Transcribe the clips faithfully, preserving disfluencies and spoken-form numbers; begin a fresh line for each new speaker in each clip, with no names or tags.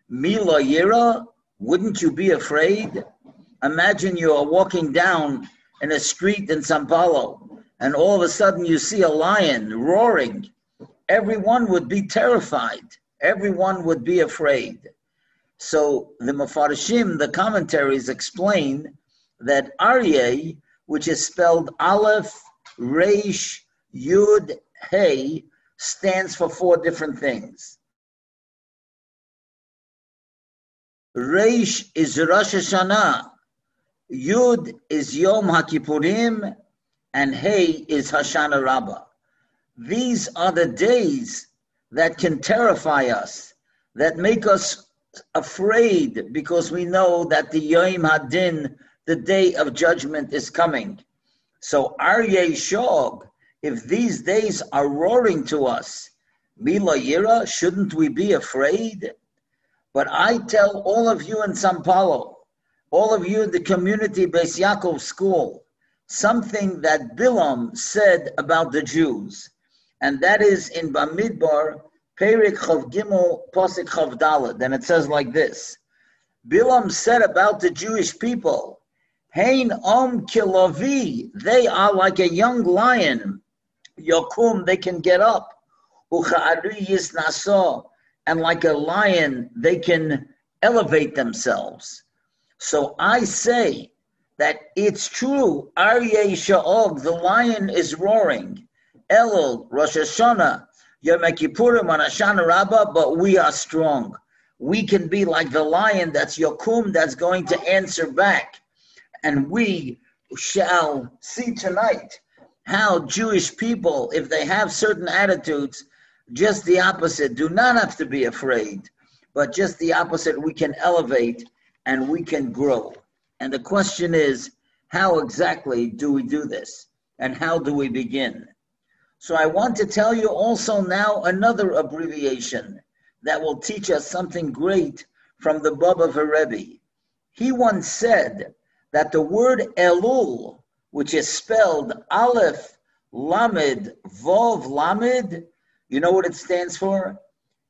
Mila Yira, wouldn't you be afraid? Imagine you are walking down in a street in Sao Paulo, and all of a sudden you see a lion roaring. Everyone would be terrified. Everyone would be afraid. So the Mefarshim, the commentaries, explain that Aryeh, which is spelled Aleph, Reish, Yud, Hey, stands for four different things. Reish is Rosh Hashanah, Yud is Yom HaKippurim, and Hey is Hoshana Rabbah. These are the days that can terrify us, that make us afraid, because we know that the Yom Hadin, the day of judgment, is coming. So Aryeh Shog, if these days are roaring to us, Mila Yira, shouldn't we be afraid? But I tell all of you in Sao Paulo, all of you in the community Beis Yaakov school, something that Bilam said about the Jews, and that is in Bamidbar, Perik Chav Gimel, Posik Chav Daled, and it says like this: Bilam said about the Jewish people, Hein Om Kilavi, they are like a young lion, Yokum, they can get up, Ucha'ari Yisnaso, and like a lion, they can elevate themselves. So I say that it's true, Aryeh Sha'og, the lion is roaring, Elul, Rosh Hashanah, Yom Kippurim, Hoshana Rabbah, but we are strong. We can be like the lion that's Yokum, that's going to answer back. And we shall see tonight how Jewish people, if they have certain attitudes, just the opposite, do not have to be afraid, but just the opposite, we can elevate and we can grow. And the question is, how exactly do we do this? And how do we begin? So I want to tell you also now another abbreviation that will teach us something great from the Baba Rebbe. He once said that the word Elul, which is spelled Aleph, Lamed, Vov, Lamed, you know what it stands for?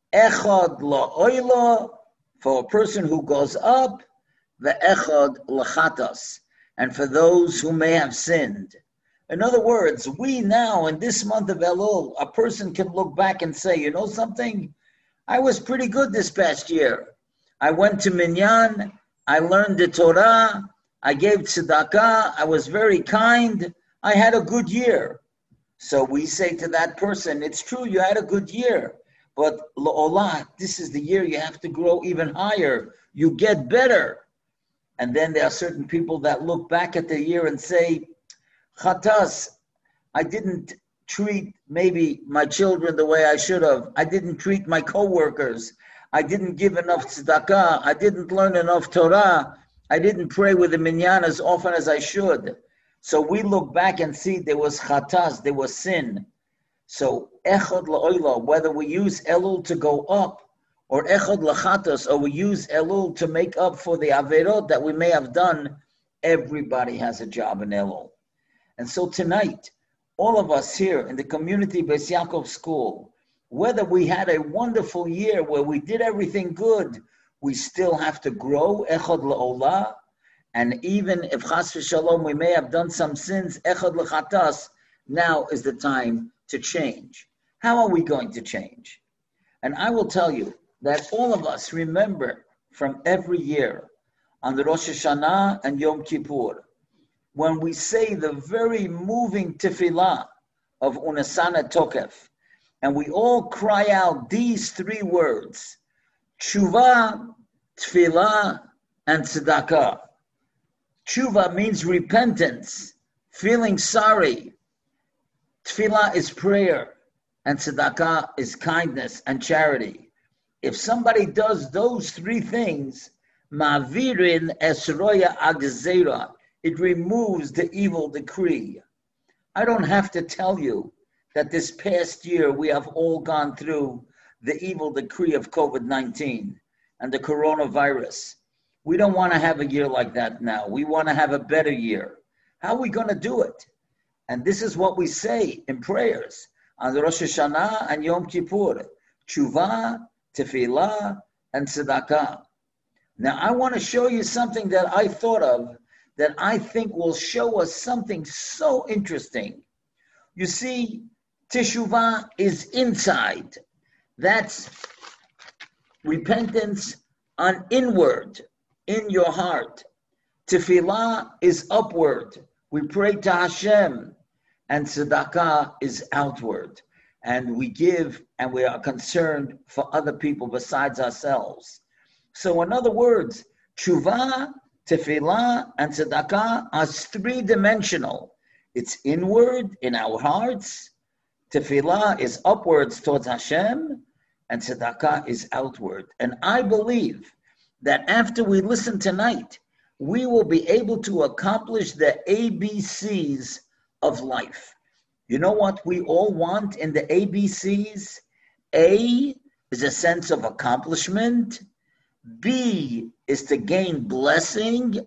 Echad la'oila, for a person who goes up, the echad lachatas, and for those who may have sinned. In other words, we now, in this month of Elul, a person can look back and say, you know something? I was pretty good this past year. I went to Minyan, I learned the Torah, I gave tzedakah, I was very kind, I had a good year. So we say to that person, it's true, you had a good year, but la'olah, this is the year you have to grow even higher. You get better. And then there are certain people that look back at the year and say, Chatas, I didn't treat maybe my children the way I should have. I didn't treat my co-workers. I didn't give enough tzedakah. I didn't learn enough Torah. I didn't pray with the minyan as often as I should. So we look back and see there was chatas, there was sin. So echad la'oila, whether we use Elul to go up, or echad lachatas, or we use Elul to make up for the averot that we may have done, everybody has a job in Elul. And so tonight, all of us here in the community Beis Yaakov school, whether we had a wonderful year where we did everything good, we still have to grow, echad la'olah. And even if chas v'shalom we may have done some sins, echad l'chatas, now is the time to change. How are we going to change? And I will tell you that all of us remember from every year on the Rosh Hashanah and Yom Kippur, when we say the very moving tefillah of Unasana Tokef, and we all cry out these three words, tshuva, tefillah, and tzedakah. Tshuva means repentance, feeling sorry. Tefillah is prayer, and tzedakah is kindness and charity. If somebody does those three things, ma'avirin esroya agzera, it removes the evil decree. I don't have to tell you that this past year we have all gone through the evil decree of covid nineteen and the coronavirus. We don't want to have a year like that now. We want to have a better year. How are we going to do it? And this is what we say in prayers on Rosh Hashanah and Yom Kippur. Tshuva, tefillah, and tzedakah. Now, I want to show you something that I thought of that I think will show us something so interesting. You see, teshuvah is inside. That's repentance on inward, in your heart. Tefillah is upward. We pray to Hashem. And tzedakah is outward. And we give and we are concerned for other people besides ourselves. So in other words, teshuvah, tefillah, and tzedakah are three-dimensional. It's inward in our hearts. Tefillah is upwards towards Hashem, and tzedakah is outward. And I believe that after we listen tonight, we will be able to accomplish the A B Cs of life. You know what we all want in the A B Cs? A is a sense of accomplishment. B is to gain blessing.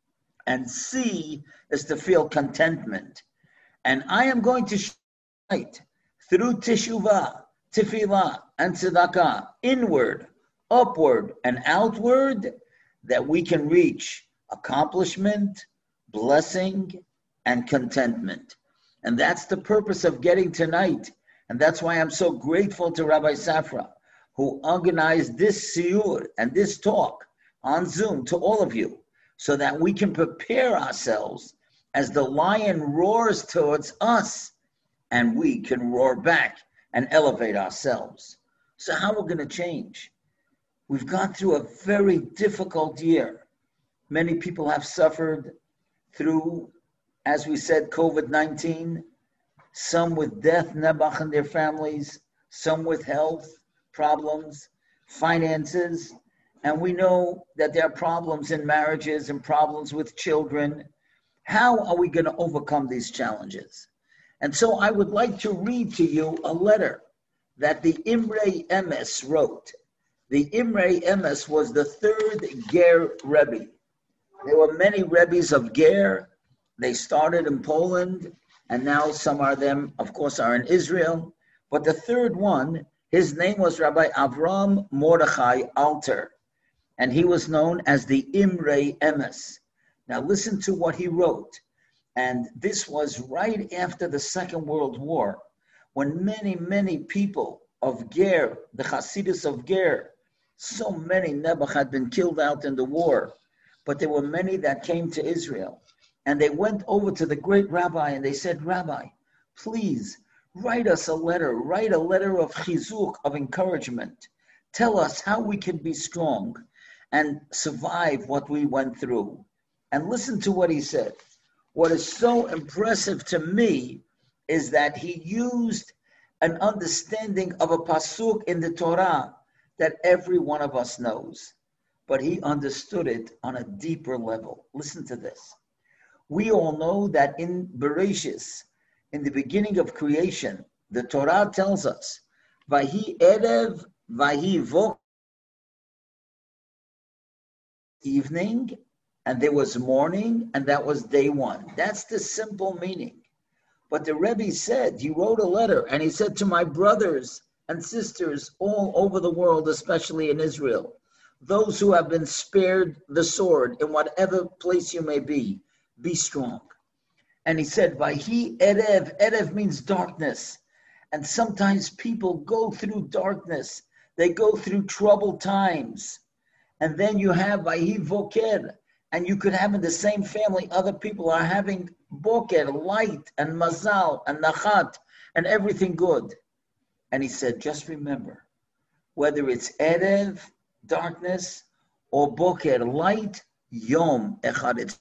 And C is to feel contentment. And I am going to show tonight, through teshuvah, tefillah, and tzedakah, inward, upward, and outward, that we can reach accomplishment, blessing, and contentment. And that's the purpose of getting tonight. And that's why I'm so grateful to Rabbi Safra, who organized this siyur and this talk on Zoom to all of you, so that we can prepare ourselves as the lion roars towards us, and we can roar back and elevate ourselves. So how are we going to change? We've gone through a very difficult year. Many people have suffered through, as we said, covid nineteen, some with death, nebuch, in their families, some with health problems, finances, and we know that there are problems in marriages and problems with children. How are we going to overcome these challenges? And so I would like to read to you a letter that the Imrei Emes wrote. The Imrei Emes was the third Ger Rebbe. There were many Rebbes of Ger. They started in Poland, and now some of them, of course, are in Israel. But the third one, his name was Rabbi Avram Mordechai Alter, and he was known as the Imrei Emes. Now listen to what he wrote. And this was right after the Second World War, when many, many people of Ger, the Hasidus of Ger, so many Nebuch had been killed out in the war, but there were many that came to Israel. And they went over to the great rabbi and they said, Rabbi, please write us a letter, write a letter of chizuk, of encouragement. Tell us how we can be strong and survive what we went through. And listen to what he said. What is so impressive to me is that he used an understanding of a pasuk in the Torah that every one of us knows, but he understood it on a deeper level. Listen to this. We all know that in Bereshis, in the beginning of creation, the Torah tells us, Vahi Erev, Vahi Vok, evening, and there was morning, and that was day one. That's the simple meaning. But the Rebbe said, he wrote a letter, and he said to my brothers and sisters all over the world, especially in Israel, those who have been spared the sword in whatever place you may be, be strong. And he said, Vahi Erev, Erev means darkness. And sometimes people go through darkness. They go through troubled times. And then you have Vahi Voker. And you could have in the same family, other people are having boker, light, and mazal, and nachat, and everything good. And he said, just remember, whether it's erev, darkness, or boker, light, yom, echad, it's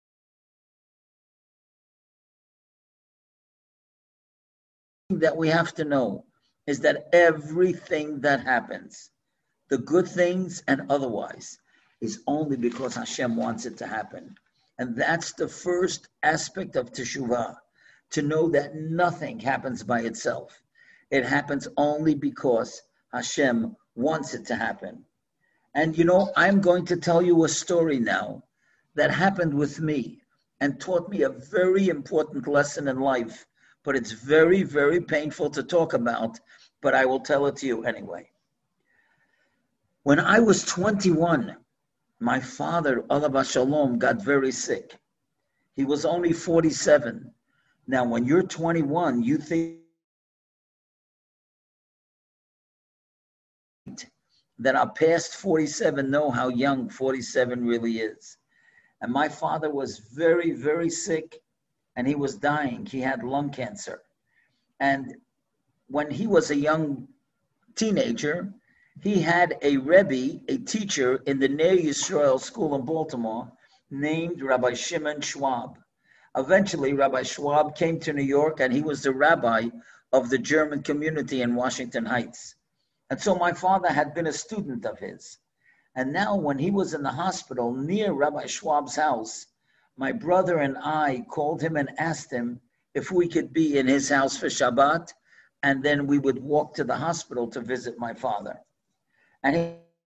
that we have to know is that everything that happens, the good things and otherwise, is only because Hashem wants it to happen. And that's the first aspect of teshuvah, to know that nothing happens by itself. It happens only because Hashem wants it to happen. And you know, I'm going to tell you a story now that happened with me and taught me a very important lesson in life, but it's very, very painful to talk about, but I will tell it to you anyway. When I was twenty-one, my father, Alav Shalom, got very sick. He was only forty-seven. Now, when you're twenty-one, you think that our past forty-seven know how young forty-seven really is. And my father was very, very sick, and he was dying. He had lung cancer. And when he was a young teenager, he had a Rebbe, a teacher in the Ner Yisrael school in Baltimore named Rabbi Shimon Schwab. Eventually, Rabbi Schwab came to New York, and he was the rabbi of the German community in Washington Heights. And so my father had been a student of his. And now when he was in the hospital near Rabbi Schwab's house, my brother and I called him and asked him if we could be in his house for Shabbat, and then we would walk to the hospital to visit my father. And he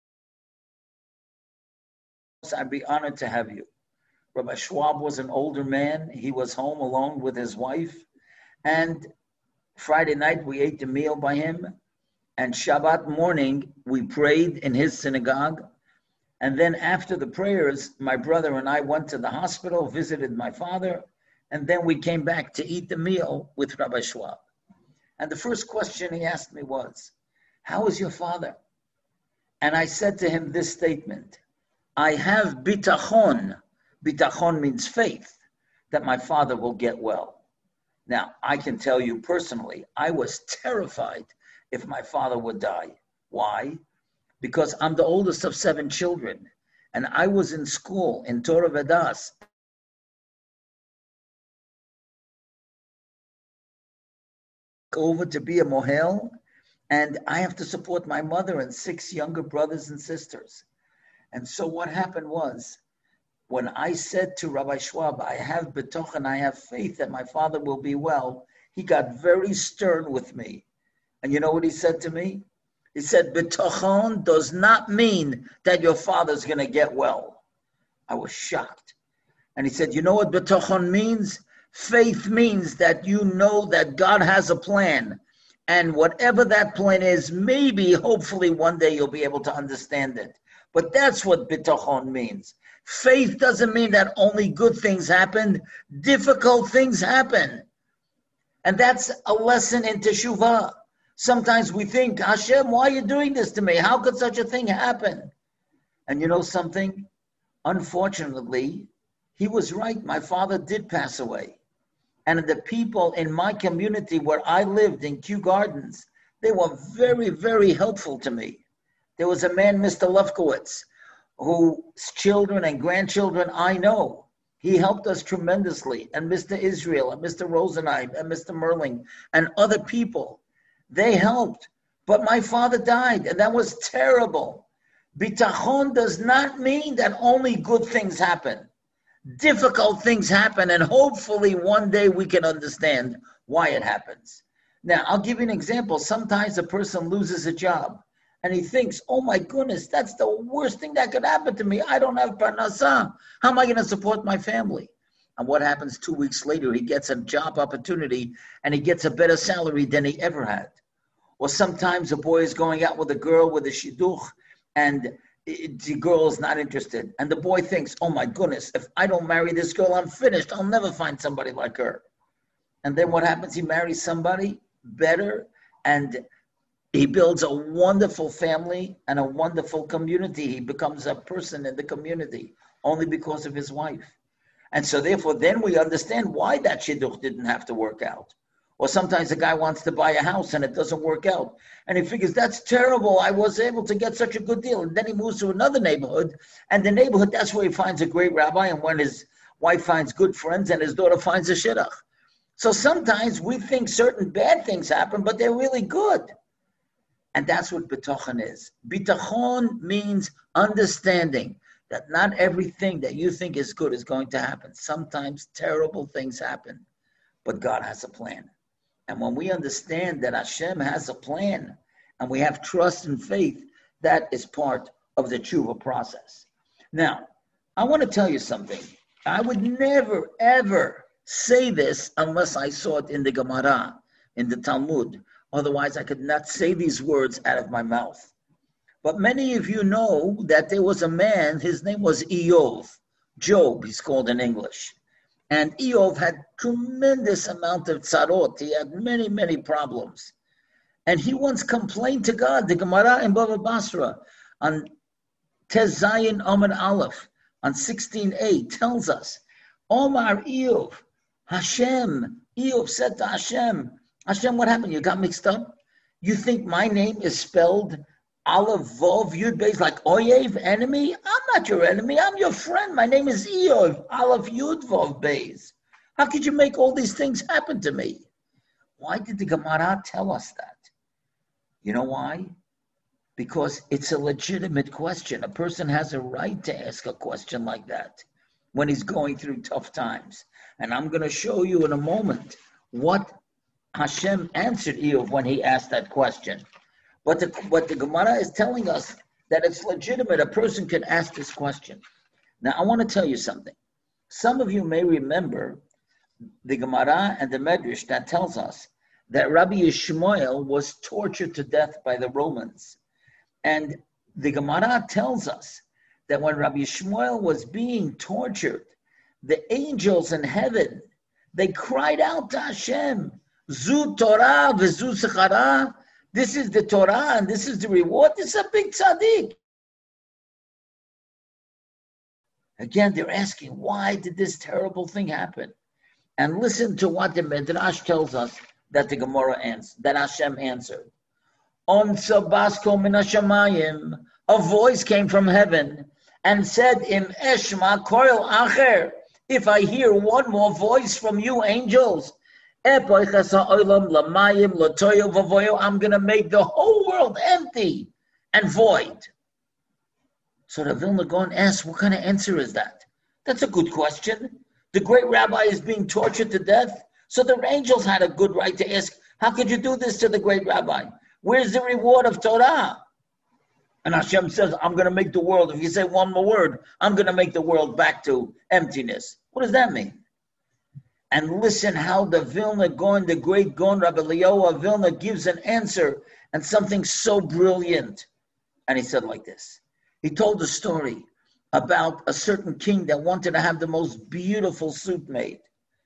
said, I'd be honored to have you. Rabbi Schwab was an older man. He was home alone with his wife. And Friday night, we ate the meal by him. And Shabbat morning, we prayed in his synagogue. And then after the prayers, my brother and I went to the hospital, visited my father, and then we came back to eat the meal with Rabbi Schwab. And the first question he asked me was, how is your father? And I said to him this statement, I have bitachon. Bitachon means faith, that my father will get well. Now, I can tell you personally, I was terrified if my father would die. Why? Because I'm the oldest of seven children, and I was in school in Torah Vedas. Over to be a mohel, and I have to support my mother and six younger brothers and sisters. And so what happened was, when I said to Rabbi Schwab, I have betochen, I have faith that my father will be well, he got very stern with me. And you know what he said to me? He said, betochen does not mean that your father's going to get well. I was shocked. And he said, you know what betochen means? Faith means that you know that God has a plan. And whatever that plan is, maybe, hopefully, one day you'll be able to understand it. But that's what bitachon means. Faith doesn't mean that only good things happen. Difficult things happen. And that's a lesson in teshuvah. Sometimes we think, Hashem, why are you doing this to me? How could such a thing happen? And you know something? Unfortunately, he was right. My father did pass away. And the people in my community where I lived in Kew Gardens, they were very, very helpful to me. There was a man, Mister Lefkowitz, whose children and grandchildren I know. He helped us tremendously. And Mister Israel and Mister Rosenheim and Mister Merling and other people, they helped. But my father died, and that was terrible. Bitachon does not mean that only good things happen. Difficult things happen, and hopefully one day we can understand why it happens. Now, I'll give you an example. Sometimes a person loses a job, and he thinks, oh my goodness, that's the worst thing that could happen to me. I don't have parnasah. How am I going to support my family? And what happens two weeks later? He gets a job opportunity, and he gets a better salary than he ever had. Or sometimes a boy is going out with a girl with a shidduch, and it, the girl is not interested. And the boy thinks, oh my goodness, if I don't marry this girl, I'm finished. I'll never find somebody like her. And then what happens? He marries somebody better, and he builds a wonderful family and a wonderful community. He becomes a person in the community only because of his wife. And so therefore, then we understand why that shidduch didn't have to work out. Or sometimes a guy wants to buy a house and it doesn't work out. And he figures, that's terrible. I was able to get such a good deal. And then he moves to another neighborhood. And the neighborhood, that's where he finds a great rabbi. And when his wife finds good friends and his daughter finds a shidduch. So sometimes we think certain bad things happen, but they're really good. And that's what bitachon is. Bitachon means understanding that not everything that you think is good is going to happen. Sometimes terrible things happen, but God has a plan. And when we understand that Hashem has a plan and we have trust and faith, that is part of the tshuva process. Now, I want to tell you something. I would never, ever say this unless I saw it in the Gemara, in the Talmud. Otherwise, I could not say these words out of my mouth. But many of you know that there was a man, his name was Eov, Job, he's called in English. And Eov had tremendous amount of tzarot. He had many, many problems. And he once complained to God. The Gemara in Bava Basra on Tez Zayin Amud Aleph on sixteen a tells us, Omar Eov, Hashem, Eov said to Hashem, Hashem, what happened? You got mixed up? You think my name is spelled Aleph Vov Yud Beis like Oyev, enemy? I'm not your enemy. I'm your friend. My name is Eov, Aleph Yud Vov Beis. How could you make all these things happen to me? Why did the Gemara tell us that? You know why? Because it's a legitimate question. A person has a right to ask a question like that when he's going through tough times. And I'm going to show you in a moment what Hashem answered Eov when he asked that question. But the, what the Gemara is telling us, that it's legitimate. A person can ask this question. Now, I want to tell you something. Some of you may remember the Gemara and the Medrash that tells us that Rabbi Yishmael was tortured to death by the Romans. And the Gemara tells us that when Rabbi Yishmael was being tortured, the angels in heaven, they cried out to Hashem, Zu Torah v'zu Sechara. This is the Torah and this is the reward. This is a big tzaddik. Again, they're asking, why did this terrible thing happen? And listen to what the Midrash tells us that the Gemara answered, that Hashem answered. On Sabasko min hashamayim, a voice came from heaven and said, Im eshma koil acher, if I hear one more voice from you angels, I'm going to make the whole world empty and void. So the Vilna Gaon asks, what kind of answer is that? That's a good question. The great rabbi is being tortured to death. So the angels had a good right to ask, how could you do this to the great rabbi? Where's the reward of Torah? And Hashem says, I'm going to make the world, if you say one more word, I'm going to make the world back to emptiness. What does that mean? And listen how the Vilna Gaon, the great Gaon, Rabbi Eliyahu of Vilna, gives an answer, and something so brilliant. And he said like this. He told a story about a certain king that wanted to have the most beautiful suit made.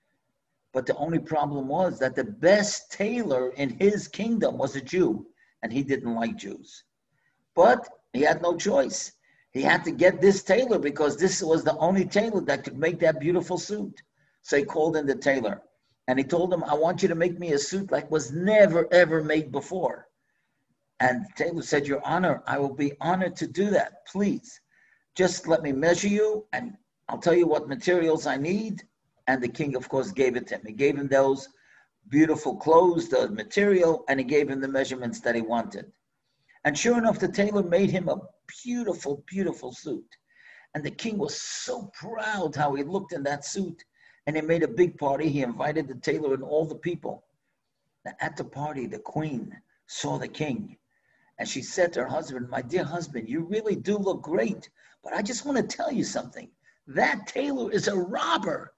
But the only problem was that the best tailor in his kingdom was a Jew, and he didn't like Jews. But he had no choice. He had to get this tailor because this was the only tailor that could make that beautiful suit. So he called in the tailor, and he told him, I want you to make me a suit like was never, ever made before. And the tailor said, Your Honor, I will be honored to do that. Please, just let me measure you, and I'll tell you what materials I need. And the king, of course, gave it to him. He gave him those beautiful clothes, the material, and he gave him the measurements that he wanted. And sure enough, the tailor made him a beautiful, beautiful suit. And the king was so proud how he looked in that suit. And he made a big party. He invited the tailor and all the people. Now, at the party, the queen saw the king. And she said to her husband, my dear husband, you really do look great. But I just want to tell you something. That tailor is a robber.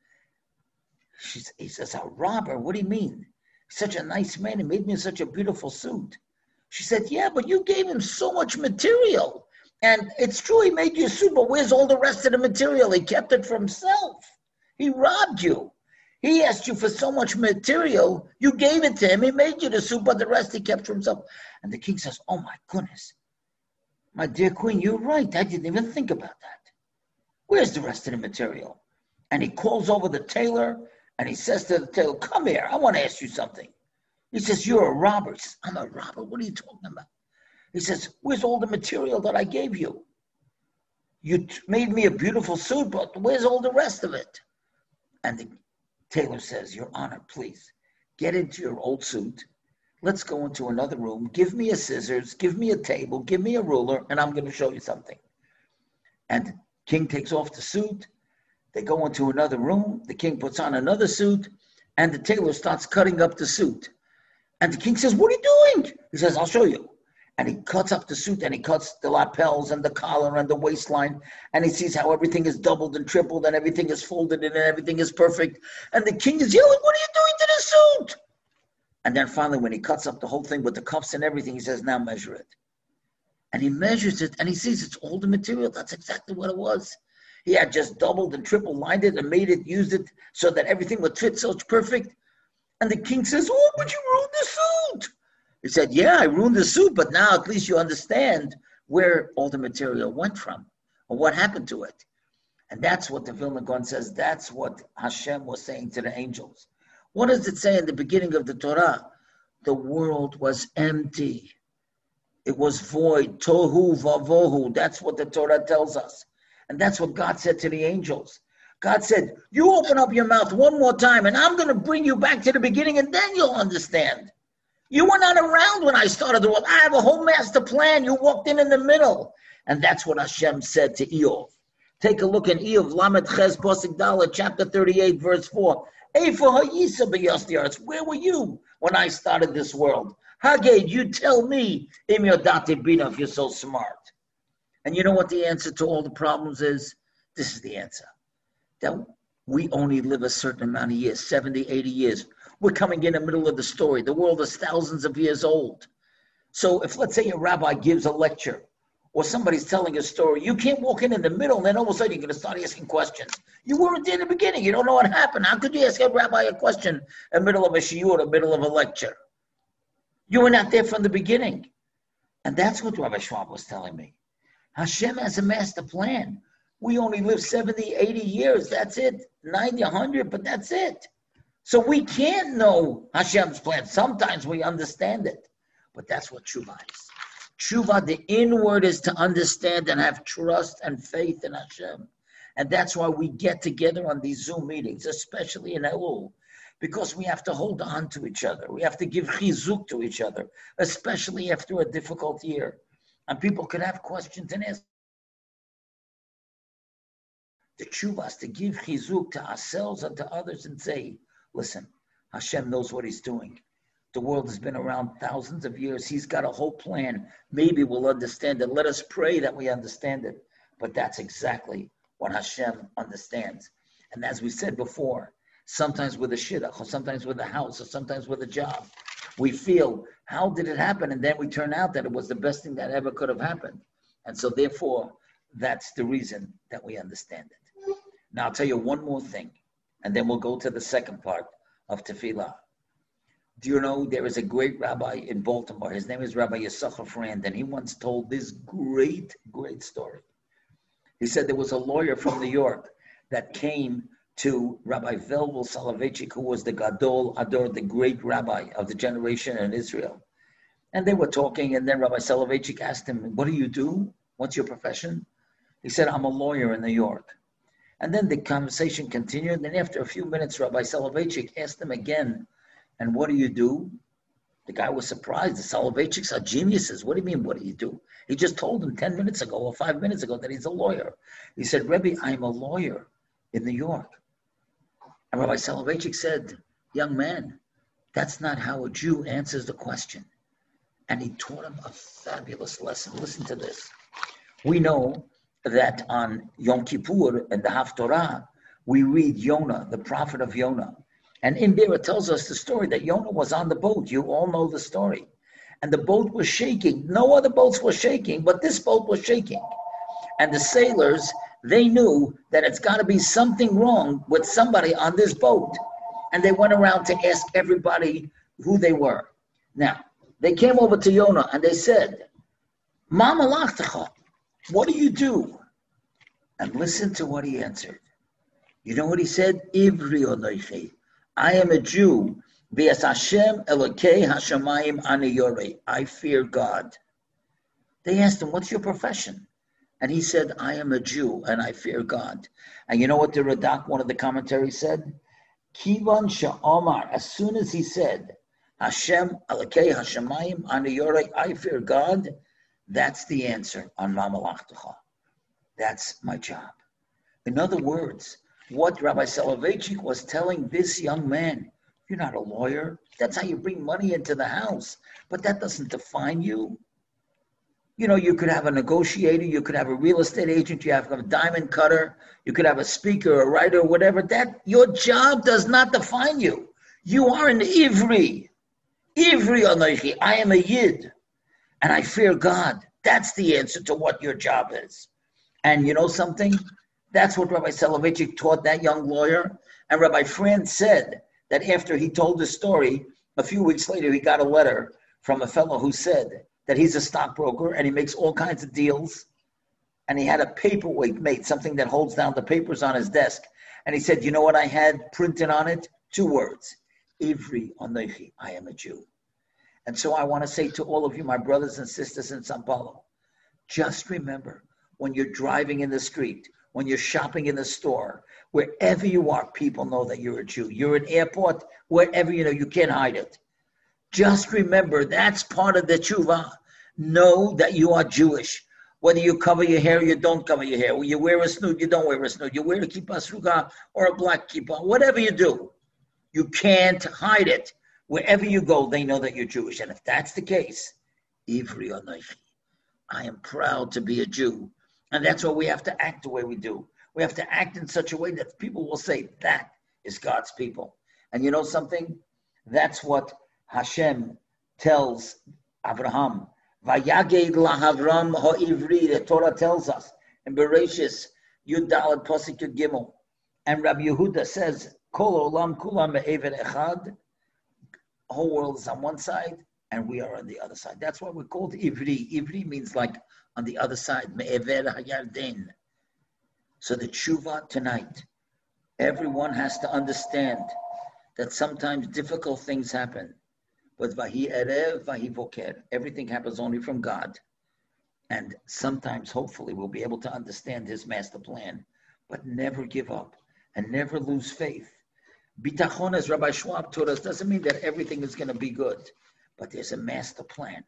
She, he says, a robber? What do you mean? Such a nice man. He made me such a beautiful suit. She said, yeah, but you gave him so much material. And it's true he made you a suit, but where's all the rest of the material? He kept it for himself. He robbed you. He asked you for so much material. You gave it to him. He made you the suit, but the rest he kept for himself. And the king says, oh my goodness. My dear queen, you're right. I didn't even think about that. Where's the rest of the material? And he calls over the tailor and he says to the tailor, come here. I want to ask you something. He says, you're a robber. He says, I'm a robber. What are you talking about? He says, where's all the material that I gave you? You t- made me a beautiful suit, but where's all the rest of it? And the tailor says, Your Honor, please, get into your old suit. Let's go into another room. Give me a scissors, give me a table, give me a ruler, and I'm going to show you something. And the king takes off the suit. They go into another room. The king puts on another suit, and the tailor starts cutting up the suit. And the king says, what are you doing? He says, I'll show you. And he cuts up the suit, and he cuts the lapels and the collar and the waistline, and he sees how everything is doubled and tripled and everything is folded in and everything is perfect. And the king is yelling, what are you doing to the suit? And then finally, when he cuts up the whole thing with the cuffs and everything, he says, now measure it. And he measures it, and he sees it's all the material. That's exactly what it was. He had just doubled and triple lined it and made it, used it so that everything would fit so it's perfect. And the king says, oh, but you ruined the suit. He said, yeah, I ruined the suit, but now at least you understand where all the material went from or what happened to it. And that's what the Vilna Gaon says. That's what Hashem was saying to the angels. What does it say in the beginning of the Torah? The world was empty. It was void. Tohu vavohu. That's what the Torah tells us. And that's what God said to the angels. God said, you open up your mouth one more time and I'm going to bring you back to the beginning and then you'll understand. You were not around when I started the world. I have a whole master plan. You walked in in the middle. And that's what Hashem said to Eov. Take a look in Eov, Lamed Ches Posik Dalet, chapter thirty-eight, verse four. Where were you when I started this world? Haged, you tell me, Im Yodati Bina, if you're so smart. And you know what the answer to all the problems is? This is the answer. That we only live a certain amount of years, seventy, eighty years. We're coming in the middle of the story. The world is thousands of years old. So if, let's say, a rabbi gives a lecture, or somebody's telling a story, you can't walk in in the middle and then all of a sudden you're going to start asking questions. You weren't there in the beginning. You don't know what happened. How could you ask a rabbi a question in the middle of a shiur, in the middle of a lecture? You were not there from the beginning. And that's what Rabbi Schwab was telling me. Hashem has a master plan. We only live seventy, eighty years. That's it. ninety, one hundred, but that's it. So we can't know Hashem's plan. Sometimes we understand it. But that's what Tshuva is. Tshuva, the inward, is to understand and have trust and faith in Hashem. And that's why we get together on these Zoom meetings, especially in Elul, because we have to hold on to each other. We have to give chizuk to each other, especially after a difficult year. And people could have questions and ask. The tshuva is to give chizuk to ourselves and to others and say, listen, Hashem knows what he's doing. The world has been around thousands of years. He's got a whole plan. Maybe we'll understand it. Let us pray that we understand it. But that's exactly what Hashem understands. And as we said before, sometimes with a shidduch, or sometimes with a house, or sometimes with a job, we feel, how did it happen? And then we turn out that it was the best thing that ever could have happened. And so therefore, that's the reason that we understand it. Now I'll tell you one more thing, and then we'll go to the second part of Tefillah. Do you know there is a great rabbi in Baltimore? His name is Rabbi Yisachar Frand, and he once told this great, great story. He said there was a lawyer from New York that came to Rabbi Velvel Soloveitchik, who was the Gadol Ador, the great rabbi of the generation in Israel. And they were talking, and then Rabbi Soloveitchik asked him, what do you do? What's your profession? He said, I'm a lawyer in New York. And then the conversation continued, and after a few minutes, Rabbi Soloveitchik asked him again, and what do you do? The guy was surprised. The Soloveitchiks are geniuses. What do you mean, what do you do? He just told him ten minutes ago or five minutes ago that he's a lawyer. He said, Rebbe, I'm a lawyer in New York. And Rabbi Soloveitchik said, young man, that's not how a Jew answers the question. And he taught him a fabulous lesson. Listen to this. We know that on Yom Kippur in the Haftorah, we read Yonah, the prophet of Yonah. And in there it tells us the story that Yonah was on the boat. You all know the story. And the boat was shaking. No other boats were shaking, but this boat was shaking. And the sailors, they knew that it's got to be something wrong with somebody on this boat. And they went around to ask everybody who they were. Now, they came over to Yonah and they said, Ma malachtecha, what do you do? And listen to what he answered. You know what he said? Ivri onoichi. I am a Jew. V'es Hashem Elokei Hashemayim ani yorei. I fear God. They asked him, what's your profession? And he said, I am a Jew and I fear God. And you know what the Radak, one of the commentaries, said? Kivan she'omar, as soon as he said, Hashem Elokei Hashemayim ani yorei, I fear God, that's the answer on Ma malachtecha. That's my job. In other words, what Rabbi Soloveitchik was telling this young man, you're not a lawyer. That's how you bring money into the house. But that doesn't define you. You know, you could have a negotiator, you could have a real estate agent, you have a diamond cutter, you could have a speaker, a writer, whatever. That your job does not define you. You are an Ivri. Ivri Anoichi. I am a Yid. And I fear God. That's the answer to what your job is. And you know something? That's what Rabbi Soloveitchik taught that young lawyer. And Rabbi Franz said that after he told the story, a few weeks later, he got a letter from a fellow who said that he's a stockbroker and he makes all kinds of deals. And he had a paperweight made, something that holds down the papers on his desk. And he said, you know what I had printed on it? Two words, Ivri Anochi, I am a Jew. And so I want to say to all of you, my brothers and sisters in Sao Paulo, just remember, when you're driving in the street, when you're shopping in the store, wherever you are, people know that you're a Jew. You're in airport, wherever you know, you can't hide it. Just remember, that's part of the tshuva. Know that you are Jewish. Whether you cover your hair or you don't cover your hair, you wear a snood, you don't wear a snood, you wear a kippah sruga or a black kippah, whatever you do, you can't hide it. Wherever you go, they know that you're Jewish. And if that's the case, Ivri Anochi, I am proud to be a Jew. And that's why we have to act the way we do. We have to act in such a way that people will say, that is God's people. And you know something? That's what Hashem tells Abraham. Vayaged lahavram ha'ivri, the Torah tells us in Bereshis, Yud Daled Pasuk Yud Gimel. And Rabbi Yehuda says, Kol olam kulam me'ever echad. The whole world is on one side, and we are on the other side. That's why we're called Ivri. Ivri means like on the other side, me'ever hayarden. So the tshuva tonight, everyone has to understand that sometimes difficult things happen. But vahi erev, vahi voker, everything happens only from God. And sometimes, hopefully, we'll be able to understand his master plan. But never give up and never lose faith. Bitachon, as Rabbi Schwab taught us, doesn't mean that everything is going to be good. But there's a master plan.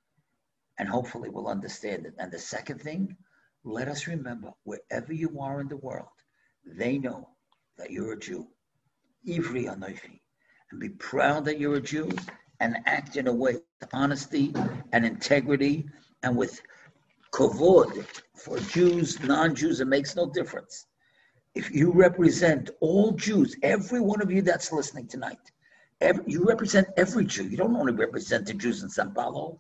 And hopefully we'll understand it. And the second thing, let us remember, wherever you are in the world, they know that you're a Jew. Ivri Anochi. And be proud that you're a Jew and act in a way with honesty and integrity and with kavod. For Jews, non-Jews, it makes no difference. If you represent all Jews, every one of you that's listening tonight, every, you represent every Jew. You don't only represent the Jews in Sao Paulo.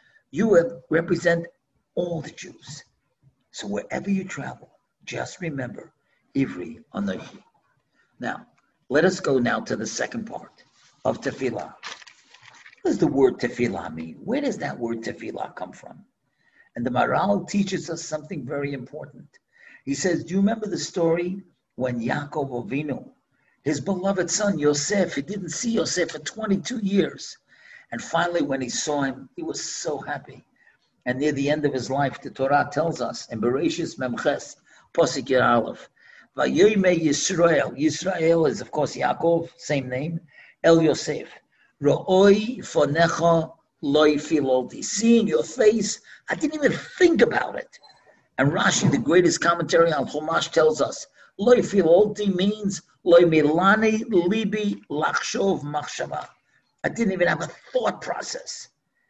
You represent all the Jews. So wherever you travel, just remember, Ivri Anochi. Now, let us go now to the second part of tefillah. What does the word tefillah mean? Where does that word tefillah come from? And the Maral teaches us something very important. He says, do you remember the story when Yaakov Avinu, his beloved son Yosef, he didn't see Yosef for twenty-two years. And finally, when he saw him, he was so happy. And near the end of his life, the Torah tells us in Bereshis Memches, Pasuk Yud Aleph, Vayomer Yisrael. Yisrael is, of course, Yaakov, same name, El Yosef. Ro'oi fonecha loy filolti. Seeing your face, I didn't even think about it. And Rashi, the greatest commentary on Chumash, tells us, loy filolti means loy milani libi lachshov machshava. I didn't even have a thought process.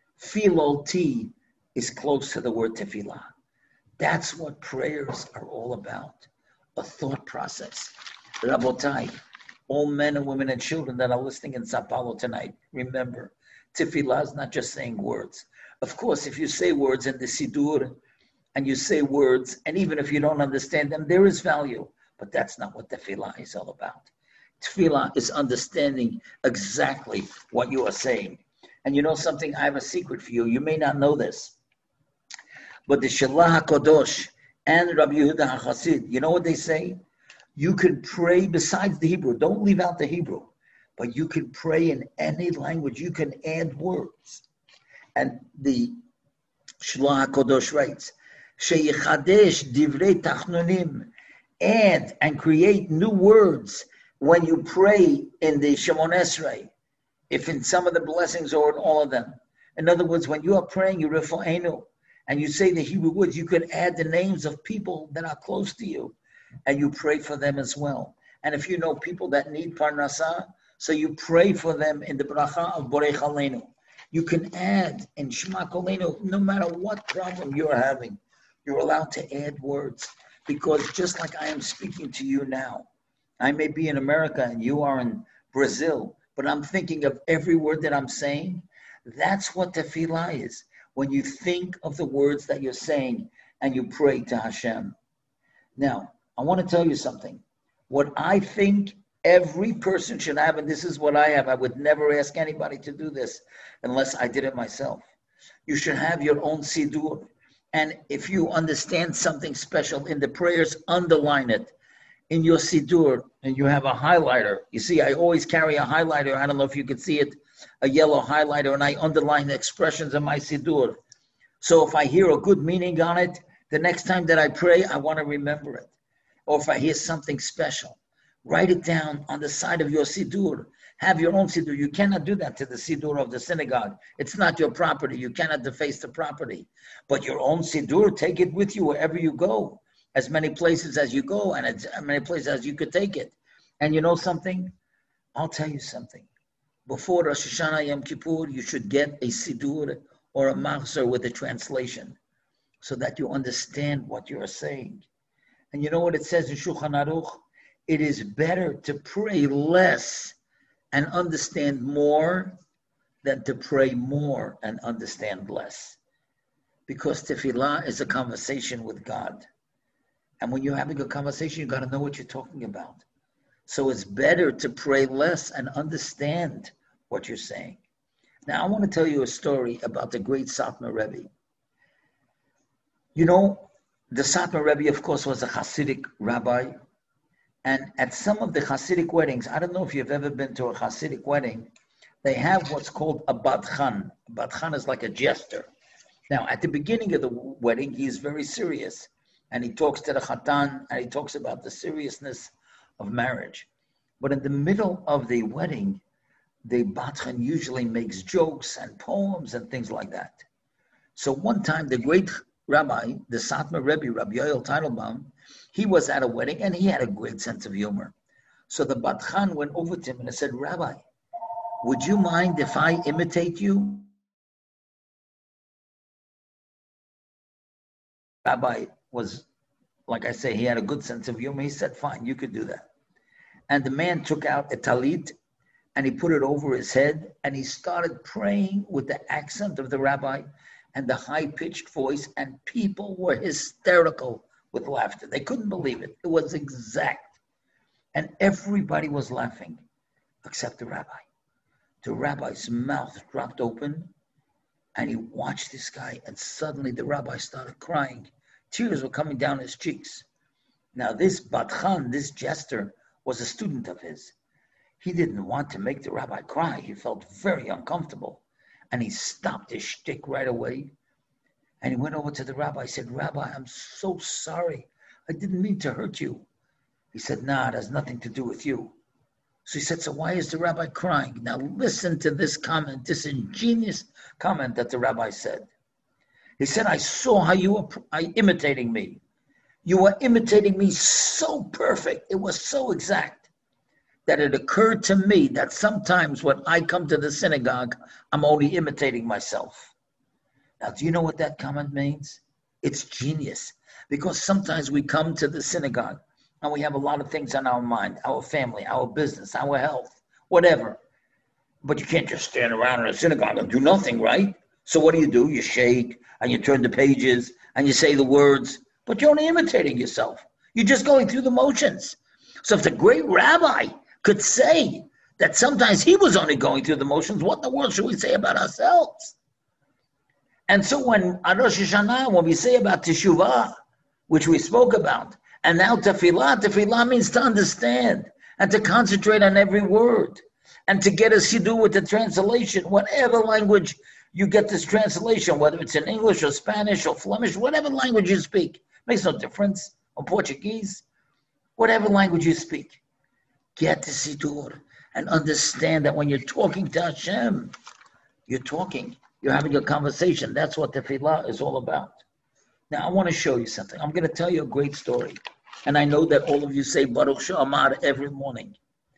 Filolti is close to the word tefillah. That's what prayers are all about, a thought process. Rabotai, all men and women and children that are listening in Sao Paulo tonight, remember, tefillah is not just saying words. Of course, if you say words in the Siddur, and you say words, and even if you don't understand them, there is value. But that's not what tefillah is all about. Tefillah is understanding exactly what you are saying. And you know something? I have a secret for you. You may not know this. But the Shelah HaKadosh and Rabbi Yehuda HaChassid, you know what they say? You can pray besides the Hebrew. Don't leave out the Hebrew. But you can pray in any language. You can add words. And the Shelah HaKadosh writes, Sheyichadesh divrei tachnonim, add and create new words when you pray in the Shemon Esrei, if in some of the blessings or in all of them. In other words, when you are praying, you refo'enu, and you say the Hebrew words, you can add the names of people that are close to you, and you pray for them as well. And if you know people that need parnasah, so you pray for them in the bracha of Borei Chalenu. You can add in Shema Kolenu, no matter what problem you are having, you're allowed to add words, because just like I am speaking to you now, I may be in America and you are in Brazil, but I'm thinking of every word that I'm saying. That's what tefillah is. when you think of the words that you're saying and you pray to Hashem. Now, I want to tell you something. What I think every person should have, and this is what I have, I would never ask anybody to do this unless I did it myself. You should have your own siddur. And if you understand something special in the prayers, underline it in your siddur, and you have a highlighter. You see, I always carry a highlighter. I don't know if you can see it, a yellow highlighter, and I underline the expressions in my siddur. So if I hear a good meaning on it, the next time that I pray, I want to remember it. Or if I hear something special, write it down on the side of your siddur. Have your own siddur. You cannot do that to the siddur of the synagogue. It's not your property. You cannot deface the property. But your own siddur, take it with you wherever you go, as many places as you go, and as many places as you could take it. And you know something? I'll tell you something. Before Rosh Hashanah Yom Kippur, you should get a siddur or a machzor with a translation, so that you understand what you are saying. And you know what it says in Shulchan Aruch? It is better to pray less and understand more than to pray more and understand less. Because tefillah is a conversation with God. And when you're having a conversation, you got to know what you're talking about. So it's better to pray less and understand what you're saying. Now, I want to tell you a story about the great Satmar Rebbe. You know, the Satmar Rebbe, of course, was a Hasidic rabbi. And at some of the Hasidic weddings, I don't know if you've ever been to a Hasidic wedding, they have what's called a badchan. A badchan is like a jester. Now, at the beginning of the wedding, he is very serious. And he talks to the chatan, and he talks about the seriousness of marriage. But in the middle of the wedding, the badchan usually makes jokes and poems and things like that. So one time, the great rabbi, the Satmar Rebbe, Rabbi Yoel Teitelbaum, he was at a wedding and he had a great sense of humor. So the badchan went over to him and said, Rabbi, would you mind if I imitate you? Rabbi was, like I say, he had a good sense of humor. He said, fine, you could do that. And the man took out a talit and he put it over his head and he started praying with the accent of the rabbi and the high-pitched voice, and people were hysterical with laughter. They couldn't believe it. It was exact. And everybody was laughing except the rabbi. The rabbi's mouth dropped open and he watched this guy, and suddenly the rabbi started crying. Tears were coming down his cheeks. Now this badchan, this jester, was a student of his. He didn't want to make the rabbi cry. He felt very uncomfortable. And he stopped his shtick right away. And he went over to the rabbi. He said, Rabbi, I'm so sorry. I didn't mean to hurt you. He said, nah, it has nothing to do with you. So he said, so why is the rabbi crying? Now listen to this comment, this ingenious comment that the rabbi said. He said, I saw how you were imitating me. You were imitating me so perfect. It was so exact that it occurred to me that sometimes when I come to the synagogue, I'm only imitating myself. Now, do you know what that comment means? It's genius. Because sometimes we come to the synagogue and we have a lot of things on our mind, our family, our business, our health, whatever. But you can't just stand around in a synagogue and do nothing, right? So what do you do? You shake and you turn the pages and you say the words, but you're only imitating yourself. You're just going through the motions. So if the great rabbi could say that sometimes he was only going through the motions, what in the world should we say about ourselves? And so when on Rosh Hashanah, when we say about Teshuvah, which we spoke about, and now Tefillah, Tefillah means to understand and to concentrate on every word and to get a siddur with the translation, whatever language you get this translation, whether it's in English or Spanish or Flemish, whatever language you speak, makes no difference, or Portuguese, whatever language you speak. Get the siddur and understand that when you're talking to Hashem, you're talking, you're having a conversation. That's what tefillah is all about. Now, I want to show you something. I'm going to tell you a great story. And I know that all of you say Baruch She'amar every morning.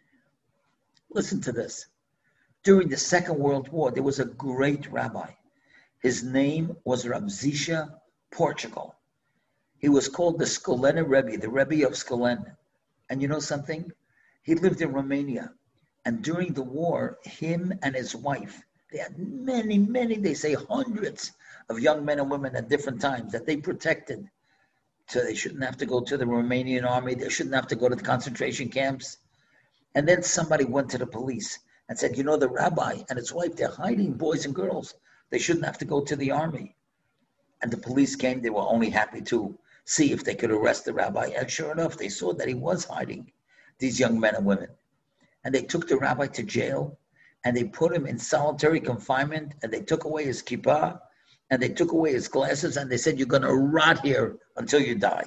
Listen to this. During the Second World War, there was a great rabbi. His name was Rav Zisha, Portugal. He was called the Skolena Rebbe, the Rebbe of Skolena. And you know something? He lived in Romania. And during the war, him and his wife, they had many, many, they say hundreds of young men and women at different times that they protected. So they shouldn't have to go to the Romanian army. They shouldn't have to go to the concentration camps. And then somebody went to the police and said, you know, the rabbi and his wife, they're hiding boys and girls. They shouldn't have to go to the army. And the police came. They were only happy to see if they could arrest the rabbi. And sure enough, they saw that he was hiding these young men and women. And they took the rabbi to jail, and they put him in solitary confinement, and they took away his kippah, and they took away his glasses, and they said, you're going to rot here until you die.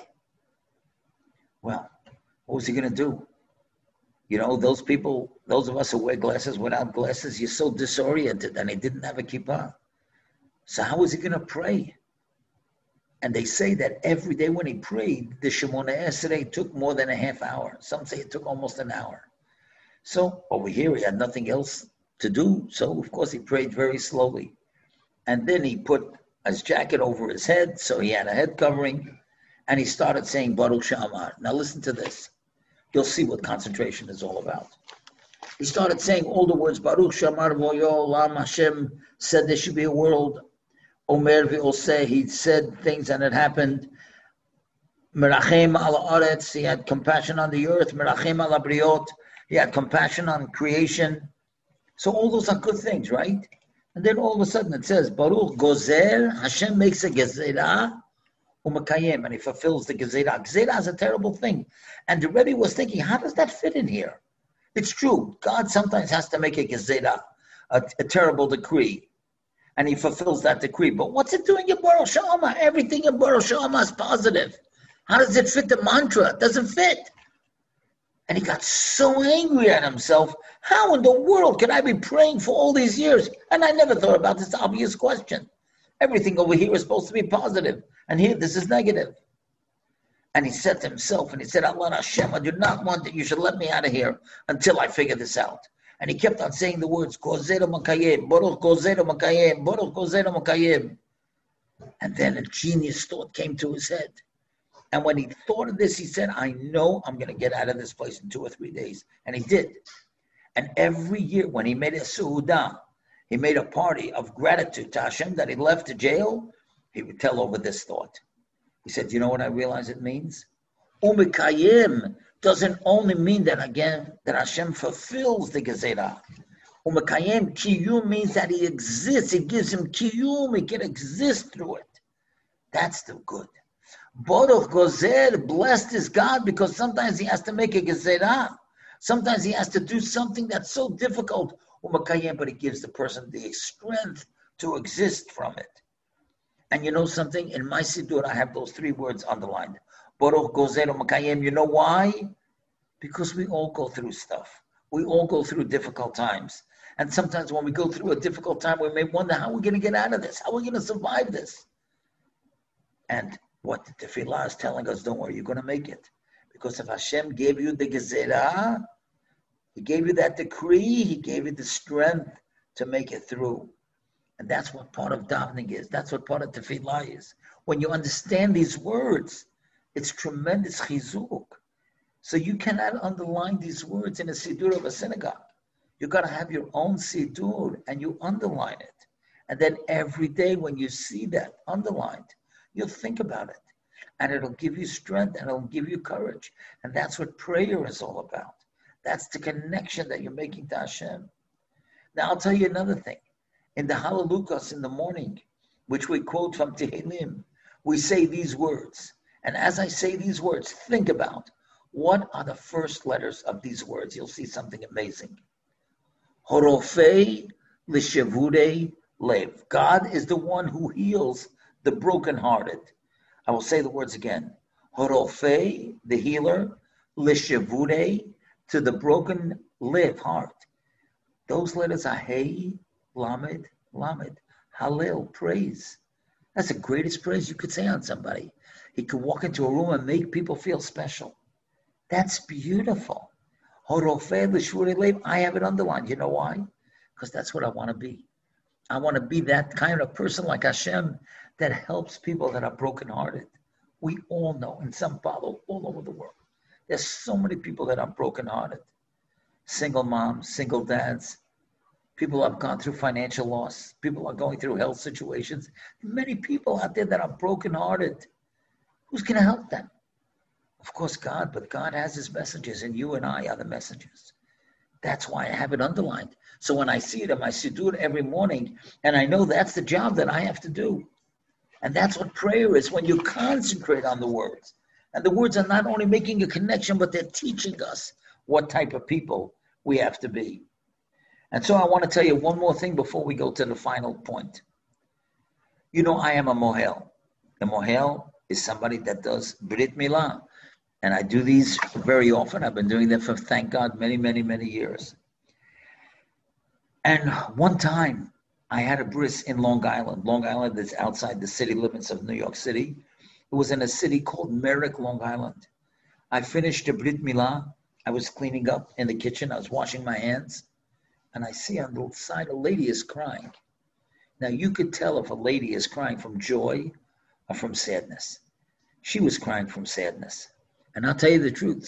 Well, what was he going to do? You know, those people, those of us who wear glasses without glasses, you're so disoriented, and he didn't have a kippah. So how was he going to pray? And they say that every day when he prayed, the Shemona Esrei took more than a half hour. Some say it took almost an hour. So over here, he had nothing else to do. So, of course, he prayed very slowly. And then he put his jacket over his head, so he had a head covering. And he started saying, Baruch She'amar. Now listen to this. You'll see what concentration is all about. He started saying all the words, Baruch She'amar Voyo Olam. Hashem said there should be a world. Omer V'oseh, he said things and it happened. Merachem al Aretz, he had compassion on the earth. Merachem al Abriot, he had compassion on creation. So all those are good things, right? And then all of a sudden it says, Baruch Gozer, Hashem makes a gezerah, u'makayem, and he fulfills the gezerah. Gezerah is a terrible thing. And the Rebbe was thinking, how does that fit in here? It's true. God sometimes has to make a gezerah, a, a terrible decree. And he fulfills that decree. But what's it doing in Baruch She'amar? Everything in Baruch She'amar is positive. How does it fit the mantra? It doesn't fit. And he got so angry at himself. How in the world could I be praying for all these years? And I never thought about this obvious question. Everything over here is supposed to be positive, and here this is negative. And he said to himself, and he said, Allah Hashem, I do not want that you should let me out of here until I figure this out. And he kept on saying the words, Gozer Makayim, Baruch Gozer Makayim, Baruch Gozer Makayim. And then a genius thought came to his head. And when he thought of this, he said, I know I'm going to get out of this place in two or three days. And he did. And every year when he made a su'udah, he made a party of gratitude to Hashem that he left the jail, he would tell over this thought. He said, you know what I realize it means? Umekayim doesn't only mean that, again, that Hashem fulfills the gezerah. Umekayim, kiyum means that he exists. He gives him kiyum. He can exist through it. That's the good. Baruch Gozer, blessed is God, because sometimes he has to make a gezerah. Sometimes he has to do something that's so difficult. Umekayim, but he gives the person the strength to exist from it. And you know something? In my Siddur, I have those three words underlined. Baruch Gozer Umekayim. You know why? Because we all go through stuff. We all go through difficult times. And sometimes when we go through a difficult time, we may wonder, how are we going to get out of this? How are we going to survive this? And what the Tefillah is telling us, don't worry, you're going to make it. Because if Hashem gave you the gezerah, he gave you that decree, he gave you the strength to make it through. And that's what part of davening is. That's what part of Tefillah is. When you understand these words, it's tremendous chizuk. So you cannot underline these words in a siddur of a synagogue. You've got to have your own siddur and you underline it. And then every day when you see that underlined, you'll think about it. And it'll give you strength and it'll give you courage. And that's what prayer is all about. That's the connection that you're making to Hashem. Now I'll tell you another thing. In the Hallelujahs in the morning, which we quote from Tehillim, we say these words. And as I say these words, think about what are the first letters of these words. You'll see something amazing. Horofei l'shavurei lev. God is the one who heals the brokenhearted. I will say the words again. Horofei, the healer, l'shavurei, to the broken live heart. Those letters are Hey, Lamed, Lamed, Hallel, praise. That's the greatest praise you could say on somebody. He could walk into a room and make people feel special. That's beautiful. Horofei l'shvurei lev, I have it underlined. You know why? Because that's what I want to be. I want to be that kind of person like Hashem that helps people that are brokenhearted. We all know in São Paulo, all over the world, there's so many people that are brokenhearted. Single moms, single dads. People have gone through financial loss. People are going through health situations. Many people out there that are brokenhearted. Who's going to help them? Of course, God, but God has his messages, and you and I are the messages. That's why I have it underlined. So when I see it in my siddur every morning, and I know that's the job that I have to do. And that's what prayer is, when you concentrate on the words. And the words are not only making a connection, but they're teaching us what type of people we have to be. And so I want to tell you one more thing before we go to the final point. You know, I am a mohel. A mohel is somebody that does Brit Milah. And I do these very often. I've been doing them for, thank God, many, many, many years. And one time, I had a bris in Long Island. Long Island is outside the city limits of New York City. It was in a city called Merrick, Long Island. I finished the Brit Milah. I was cleaning up in the kitchen. I was washing my hands. And I see on the side a lady is crying. Now, you could tell if a lady is crying from joy or from sadness. She was crying from sadness. And I'll tell you the truth.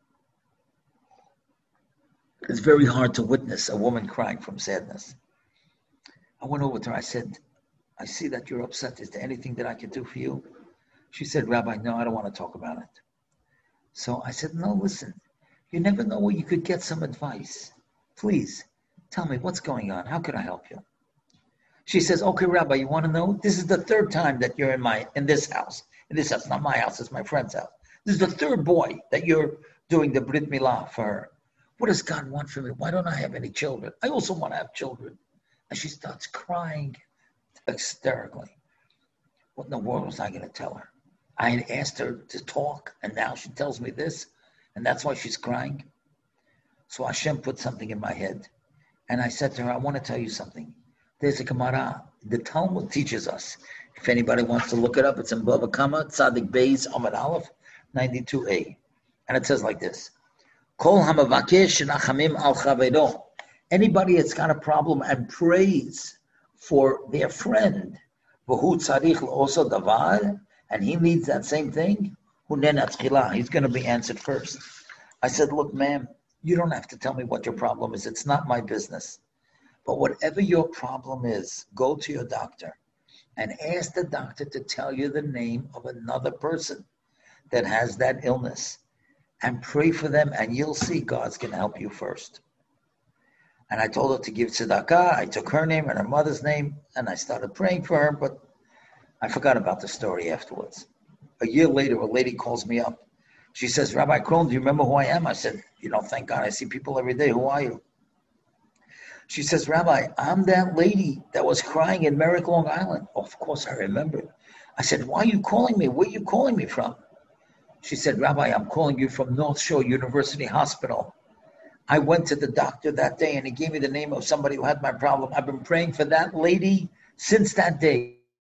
It's very hard to witness a woman crying from sadness. I went over to her. I said, I see that you're upset. Is there anything that I can do for you? She said, Rabbi, no, I don't want to talk about it. So I said, no, listen, you never know where you could get some advice. Please tell me what's going on. How can I help you? She says, okay, Rabbi, you want to know? This is the third time that you're in my in this house. In this house, not my house, it's my friend's house. This is the third boy that you're doing the Brit Milah for her. What does God want from me? Why don't I have any children? I also want to have children. And she starts crying hysterically. What in the world was I going to tell her? I had asked her to talk, and now she tells me this, and that's why she's crying. So Hashem put something in my head. And I said to her, I want to tell you something. There's a Gemara. The Talmud teaches us. If anybody wants to look it up, it's in Bava Kama, Tzadik Beis, Amud Aleph, ninety-two A. And it says like this. Kol hamavakesh nachamim al chavedo. Anybody that's got a problem and prays for their friend, v'hu tzarich also davar, and he needs that same thing, he's going to be answered first. I said, look, ma'am, you don't have to tell me what your problem is. It's not my business. But whatever your problem is, go to your doctor and ask the doctor to tell you the name of another person that has that illness and pray for them, and you'll see God's going to help you first. And I told her to give tzedakah. I took her name and her mother's name, and I started praying for her, but I forgot about the story afterwards. A year later, a lady calls me up. She says, Rabbi Krohn, do you remember who I am? I said, you know, thank God, I see people every day. Who are you? She says, Rabbi, I'm that lady that was crying in Merrick, Long Island. Oh, of course, I remember. I said, why are you calling me? Where are you calling me from? She said, Rabbi, I'm calling you from North Shore University Hospital. I went to the doctor that day, and he gave me the name of somebody who had my problem. I've been praying for that lady since that day.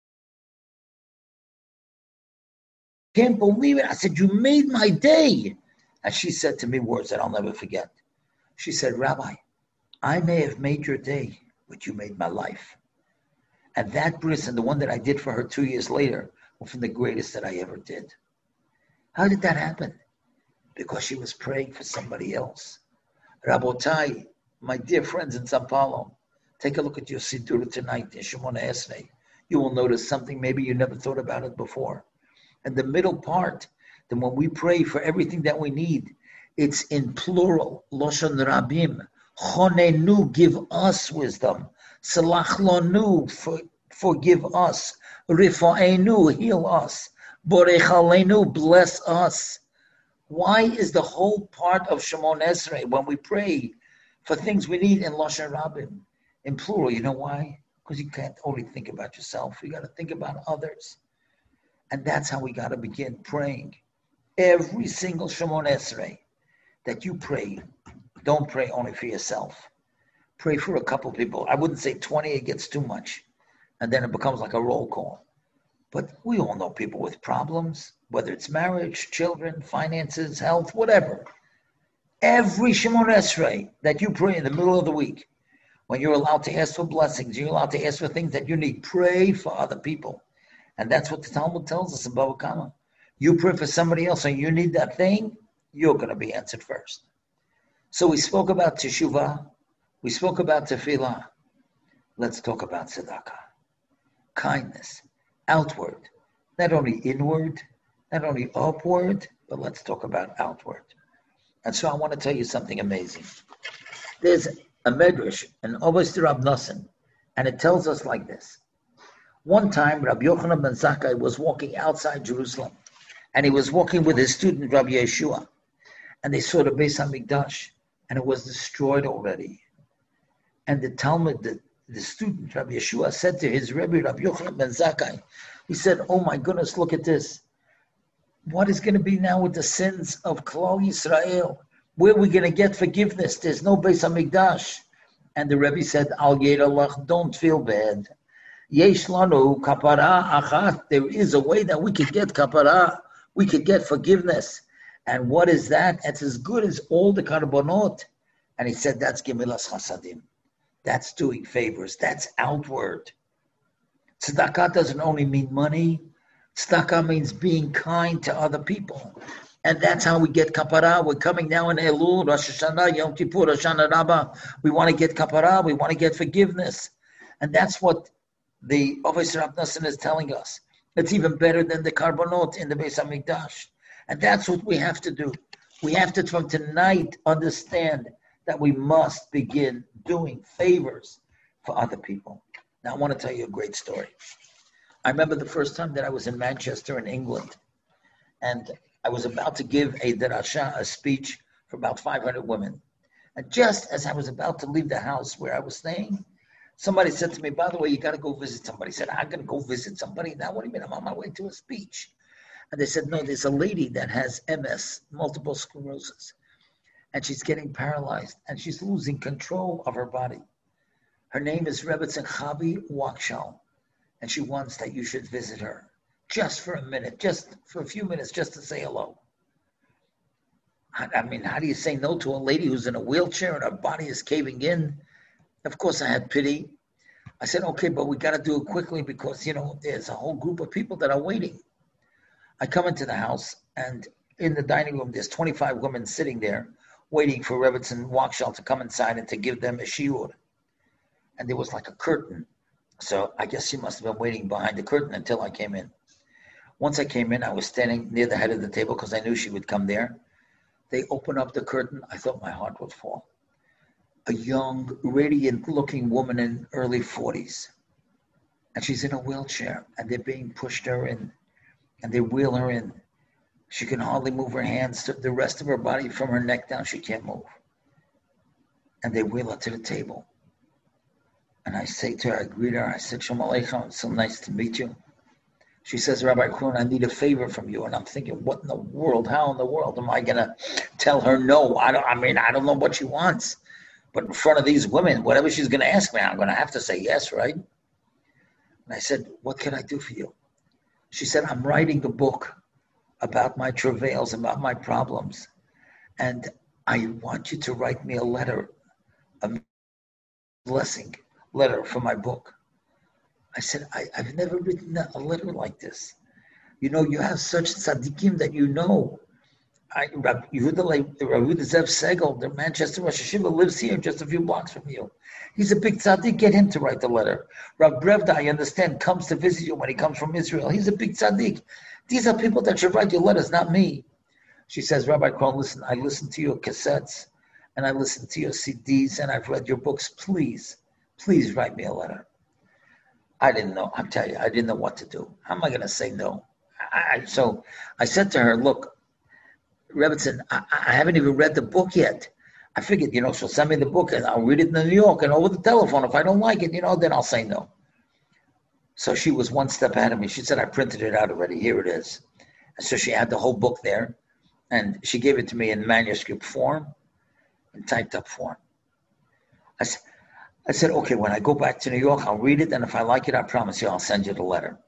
Can't believe it. I said, you made my day. And she said to me words that I'll never forget. She said, Rabbi, I may have made your day, but you made my life. And that bris and the one that I did for her two years later were from the greatest that I ever did. How did that happen? Because she was praying for somebody else. Rabotai, my dear friends in Sao Paulo, take a look at your Siddur tonight in Shemona Esrei. You will notice something maybe you never thought about it before. And the middle part, then when we pray for everything that we need, it's in plural, Loshon Rabim. Chonenu, give us wisdom. Salach lonu, for, forgive us. Rifa'enu, heal us. Borech aleinu, bless us. Why is the whole part of Shemon Esrei, when we pray for things we need in Loshon Rabim, in plural? You know why? Because you can't only think about yourself. You got to think about others. And that's how we got to begin praying. Every single Shemon Esrei that you pray, don't pray only for yourself. Pray for a couple people. I wouldn't say twenty, it gets too much. And then it becomes like a roll call. But we all know people with problems, whether it's marriage, children, finances, health, whatever. Every Shemon Esrei that you pray in the middle of the week, when you're allowed to ask for blessings, you're allowed to ask for things that you need, pray for other people. And that's what the Talmud tells us in Bava Kama. You pray for somebody else and you need that thing, you're going to be answered first. So we spoke about teshuvah. We spoke about tefillah. Let's talk about tzedakah. Kindness, outward, not only inward, not only upward, but let's talk about outward. And so I want to tell you something amazing. There's a medrash, an Ovos Rab Nosson, and it tells us like this. One time, Rabbi Yochanan ben Zakkai was walking outside Jerusalem, and he was walking with his student, Rabbi Yeshua, and they saw the Beis HaMikdash, and it was destroyed already. And the Talmud, the, the student, Rabbi Yeshua, said to his Rebbe, Rabbi Yochanan ben Zakkai, he said, oh my goodness, look at this. What is going to be now with the sins of Klal Yisrael? Where are we going to get forgiveness? There's no Beis HaMikdash. And the Rebbe said, Al Yedalach, don't feel bad. Yesh lanu kapara achat. There is a way that we could get kapara. We could get forgiveness. And what is that? It's as good as all the karbonot. And he said, that's gemilas chasadim. That's doing favors. That's outward. Tzedakah doesn't only mean money. Tzedakah means being kind to other people. And that's how we get kapara. We're coming now in Elul, Rosh Hashanah, Yom Kippur, Rosh Hashanah Rabbah. We want to get kapara. We want to get forgiveness. And that's what the Ovos Rab Nosson is telling us. It's even better than the karbonot in the Beis HaMikdash. And that's what we have to do. We have to, from tonight, understand that we must begin doing favors for other people. Now, I want to tell you a great story. I remember the first time that I was in Manchester in England, and I was about to give a derasha, a speech for about five hundred women. And just as I was about to leave the house where I was staying, somebody said to me, by the way, you got to go visit somebody. I said, I'm going to go visit somebody? Now, what do you mean? I'm on my way to a speech. And they said, no, there's a lady that has M S, multiple sclerosis, and she's getting paralyzed, and she's losing control of her body. Her name is Rebbetzin Chavi Wakshal, and she wants that you should visit her just for a minute, just for a few minutes, just to say hello. I, I mean, how do you say no to a lady who's in a wheelchair and her body is caving in? Of course, I had pity. I said, okay, but we got to do it quickly because, you know, there's a whole group of people that are waiting. I come into the house, and in the dining room, there's twenty-five women sitting there waiting for Rebbetzin Wakshal to come inside and to give them a shiur. And there was like a curtain. So I guess she must have been waiting behind the curtain until I came in. Once I came in, I was standing near the head of the table because I knew she would come there. They opened up the curtain. I thought my heart would fall. A young, radiant-looking woman in early forties. And she's in a wheelchair, and they're being pushed her in. And they wheel her in. She can hardly move her hands. To the rest of her body, from her neck down, she can't move. And they wheel her to the table. And I say to her, I greet her, I said, Shalom Aleichem, it's so nice to meet you. She says, Rabbi Krohn, I need a favor from you. And I'm thinking, what in the world, how in the world am I going to tell her no? I don't. I mean, I don't know what she wants. But in front of these women, whatever she's going to ask me, I'm going to have to say yes, right? And I said, what can I do for you? She said, I'm writing a book about my travails, about my problems. And I want you to write me a letter, a blessing letter for my book. I said, I, I've never written a letter like this. You know, you have such tzaddikim that you know. I, Rabbi Yehuda, Rabbi Zev Segel, the Manchester Rosh Hashiva, lives here just a few blocks from you. He's a big tzaddik. Get him to write the letter. Rabbi Brevda, I understand, comes to visit you when he comes from Israel. He's a big tzaddik. These are people that should write your letters, not me. She says, Rabbi Krohn, listen, I listened to your cassettes, and I listened to your C Ds, and I've read your books. Please, please write me a letter. I didn't know. I'm telling you, I didn't know what to do. How am I going to say no? I, so I said to her, look, Rebbetzin, I, I haven't even read the book yet. I figured, you know, she'll send me the book and I'll read it in New York and over the telephone. If I don't like it, you know, then I'll say no. So she was one step ahead of me. She said, I printed it out already. Here it is. And so she had the whole book there and she gave it to me in manuscript form, in typed up form. I said, I said, okay, when I go back to New York, I'll read it. And if I like it, I promise you, I'll send you the letter.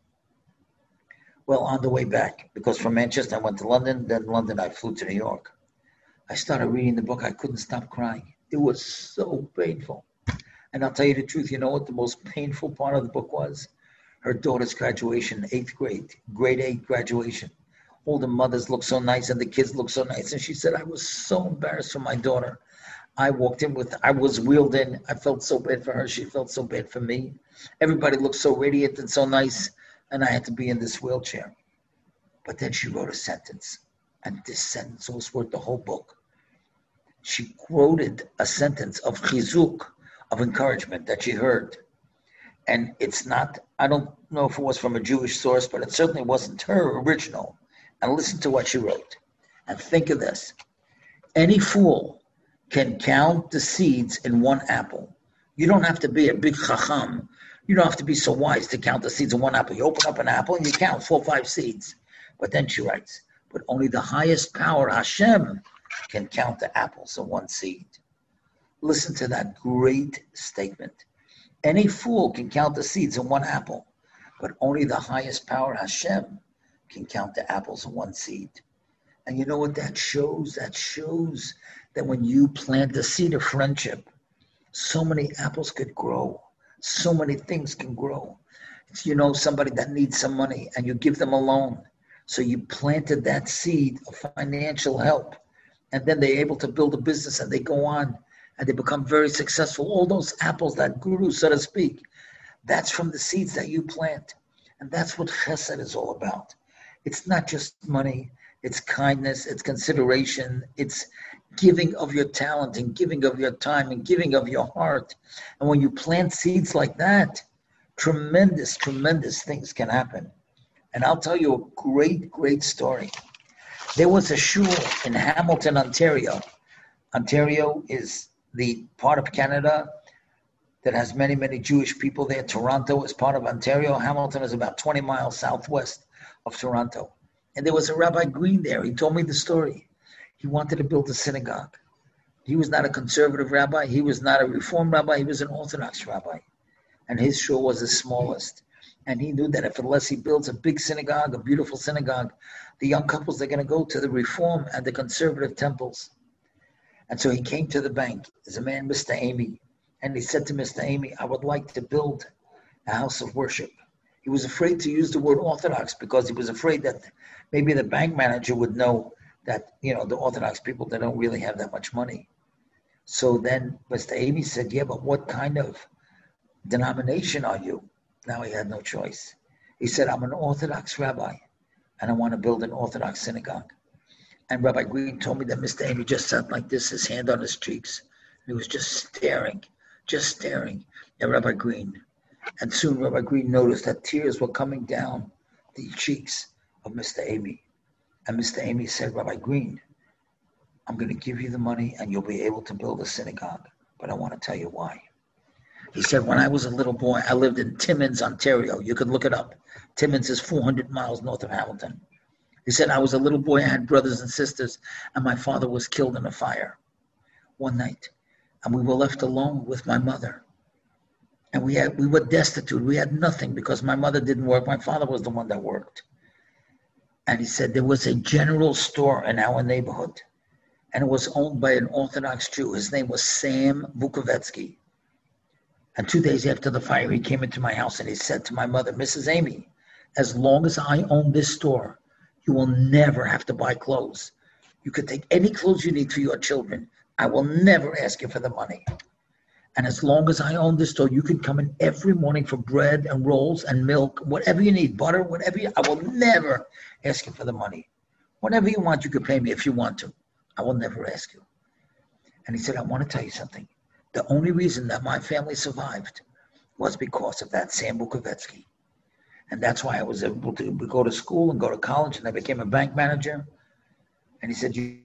Well, on the way back, because from Manchester, I went to London. Then London, I flew to New York. I started reading the book. I couldn't stop crying. It was so painful. And I'll tell you the truth. You know what the most painful part of the book was? Her daughter's graduation, eighth grade, grade eight graduation. All the mothers look so nice and the kids look so nice. And she said, I was so embarrassed for my daughter. I walked in with, I was wheeled in. I felt so bad for her. She felt so bad for me. Everybody looked so radiant and so nice. And I had to be in this wheelchair. But then she wrote a sentence. And this sentence was worth the whole book. She quoted a sentence of chizuk, of encouragement that she heard. And it's not, I don't know if it was from a Jewish source, but it certainly wasn't her original. And listen to what she wrote. And think of this. Any fool can count the seeds in one apple. You don't have to be a big chacham. You don't have to be so wise to count the seeds in one apple. You open up an apple and you count four or five seeds. But then she writes, but only the highest power, Hashem, can count the apples in one seed. Listen to that great statement. Any fool can count the seeds in one apple, but only the highest power, Hashem, can count the apples in one seed. And you know what that shows? That shows that when you plant the seed of friendship, so many apples could grow. So many things can grow. It's, you know, somebody that needs some money and you give them a loan. So you planted that seed of financial help. And then they're able to build a business and they go on and they become very successful. All those apples that grew, so to speak, that's from the seeds that you plant. And that's what chesed is all about. It's not just money. It's kindness, it's consideration, it's giving of your talent and giving of your time and giving of your heart. And when you plant seeds like that, tremendous, tremendous things can happen. And I'll tell you a great, great story. There was a shul in Hamilton, Ontario. Ontario is the part of Canada that has many, many Jewish people there. Toronto is part of Ontario. Hamilton is about twenty miles southwest of Toronto. And there was a Rabbi Green there. He told me the story. He wanted to build a synagogue. He was not a conservative rabbi. He was not a reform rabbi. He was an Orthodox rabbi. And his shul was the smallest. And he knew that if unless he builds a big synagogue, a beautiful synagogue, the young couples, they're going to go to the reform and the conservative temples. And so he came to the bank. There's a man, Mister Amy. And he said to Mister Amy, I would like to build a house of worship. He was afraid to use the word Orthodox because he was afraid that maybe the bank manager would know that, you know, the Orthodox people, they don't really have that much money. So then Mister Amy said, yeah, but what kind of denomination are you? Now he had no choice. He said, I'm an Orthodox rabbi, and I want to build an Orthodox synagogue. And Rabbi Green told me that Mister Amy just sat like this, his hand on his cheeks. He was just staring, just staring at Rabbi Green. And soon Rabbi Green noticed that tears were coming down the cheeks of Mister Amy. And Mister Amy said, Rabbi Green, I'm going to give you the money and you'll be able to build a synagogue. But I want to tell you why. He said, when I was a little boy, I lived in Timmins, Ontario. You could look it up. Timmins is four hundred miles north of Hamilton. He said, I was a little boy, I had brothers and sisters, and my father was killed in a fire one night. And we were left alone with my mother. And we had we were destitute. We had nothing because my mother didn't work. My father was the one that worked. And he said there was a general store in our neighborhood. And it was owned by an Orthodox Jew. His name was Sam Bukovetsky. And two days after the fire, he came into my house and he said to my mother, Missus Amy, as long as I own this store, you will never have to buy clothes. You could take any clothes you need for your children. I will never ask you for the money. And as long as I own this store, you can come in every morning for bread and rolls and milk, whatever you need, butter, whatever you, I will never ask you for the money. Whatever you want, you can pay me if you want to. I will never ask you. And he said, I want to tell you something. The only reason that my family survived was because of that Sam Bukovetsky. And that's why I was able to go to school and go to college, and I became a bank manager. And he said, you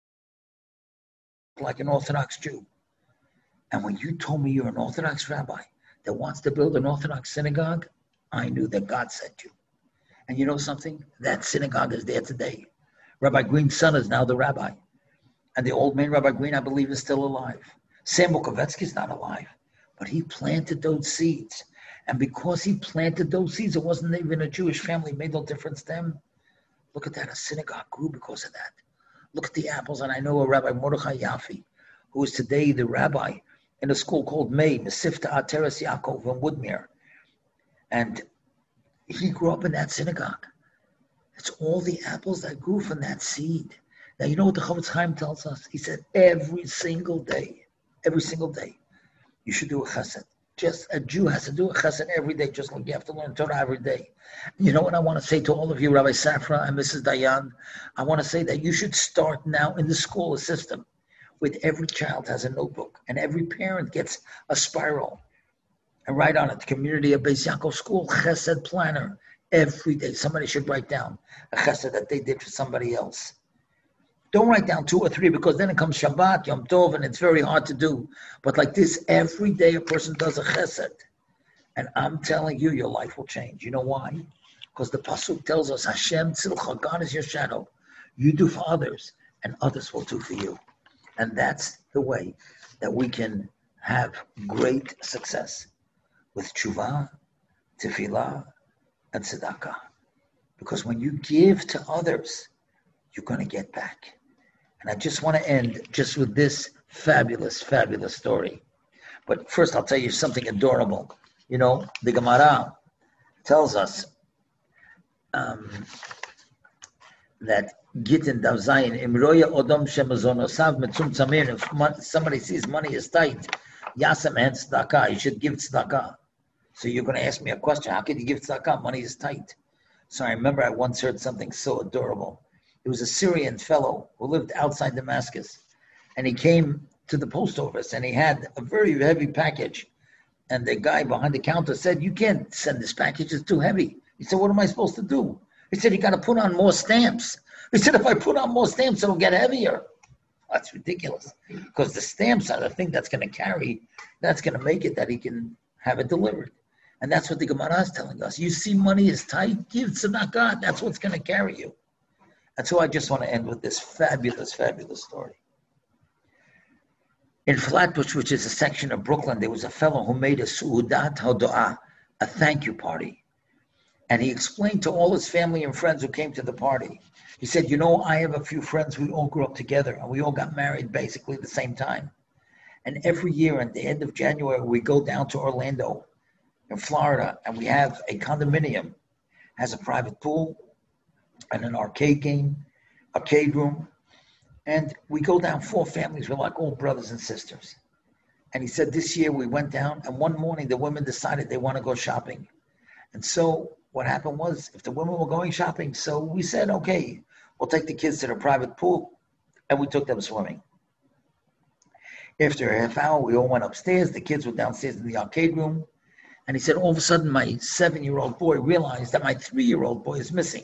like an Orthodox Jew. And when you told me you're an Orthodox rabbi that wants to build an Orthodox synagogue, I knew that God sent you. And you know something? That synagogue is there today. Rabbi Green's son is now the rabbi. And the old man, Rabbi Green, I believe, is still alive. Sam Bukovetsky is not alive, but he planted those seeds. And because he planted those seeds, it wasn't even a Jewish family, it made no difference to them. Look at that, a synagogue grew because of that. Look at the apples, and I know a Rabbi Mordechai Yaffe, who is today the rabbi in a school called May, Mesivta Ateres Yaakov in Woodmere. And he grew up in that synagogue. It's all the apples that grew from that seed. Now, you know what the Chofetz Chaim tells us? He said every single day, every single day, you should do a chesed. Just a Jew has to do a chesed every day, just like you have to learn Torah every day. You know what I want to say to all of you, Rabbi Safra and Missus Dayan? I want to say that you should start now in the school system with every child has a notebook and every parent gets a spiral and write on it, Community of Beis Yaakov School Chesed Planner. Every day, somebody should write down a chesed that they did for somebody else. Don't write down two or three because then it comes Shabbat, Yom Tov, and it's very hard to do. But like this, every day a person does a chesed. And I'm telling you, your life will change. You know why? Because the Pasuk tells us, Hashem Tzilcha, God is your shadow. You do for others, and others will do for you. And that's the way that we can have great success with tshuva, tefillah, and tzedakah. Because when you give to others, you're going to get back. And I just want to end just with this fabulous, fabulous story. But first, I'll tell you something adorable. You know, the Gemara tells us um, that Gittin Dav Zayin, Imroya Odom Shemazonosav Metzum Tzamir, if somebody sees money is tight, Yasem and tzedakah, you should give tzedakah. So you're going to ask me a question, how can you give tzedakah? Money is tight. So I remember I once heard something so adorable. It was a Syrian fellow who lived outside Damascus, and he came to the post office, and he had a very heavy package, and the guy behind the counter said, you can't send this package, it's too heavy. He said, what am I supposed to do? He said, you got to put on more stamps. He said, if I put on more stamps, it'll get heavier. That's ridiculous, because the stamps are the thing that's going to carry, that's going to make it that he can have it delivered. And that's what the Gemara is telling us. You see money is tight, give tzedakah, that's what's going to carry you. And so I just want to end with this fabulous, fabulous story. In Flatbush, which is a section of Brooklyn, there was a fellow who made a su'udat hado'ah, a thank you party. And he explained to all his family and friends who came to the party. He said, you know, I have a few friends, we all grew up together, and we all got married basically at the same time. And every year at the end of January, we go down to Orlando in Florida, and we have a condominium, has a private pool, and an arcade game, arcade room. And we go down four families. We're like all brothers and sisters. And he said this year we went down, and one morning the women decided they want to go shopping. And so what happened was, if the women were going shopping, so we said, okay, we'll take the kids to the private pool, and we took them swimming. After a half hour, we all went upstairs. The kids were downstairs in the arcade room. And he said, all of a sudden, my seven-year-old boy realized that my three-year-old boy is missing.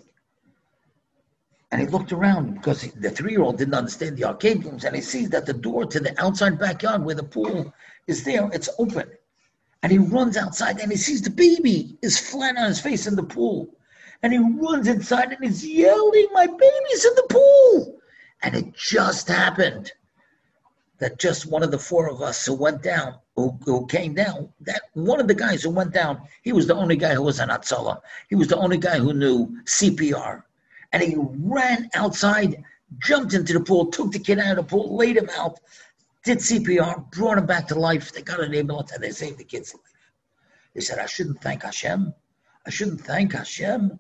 And he looked around because the three-year-old didn't understand the arcade rooms, and he sees that the door to the outside backyard where the pool is there, it's open. And he runs outside and he sees the baby is flat on his face in the pool. And he runs inside and he's yelling, my baby's in the pool. And it just happened that just one of the four of us who went down, who, who came down, that one of the guys who went down, he was the only guy who was an Hatzalah. He was the only guy who knew C P R. And he ran outside, jumped into the pool, took the kid out of the pool, laid him out, did C P R, brought him back to life. They got an ambulance and they saved the kid's life. He said, I shouldn't thank Hashem. I shouldn't thank Hashem.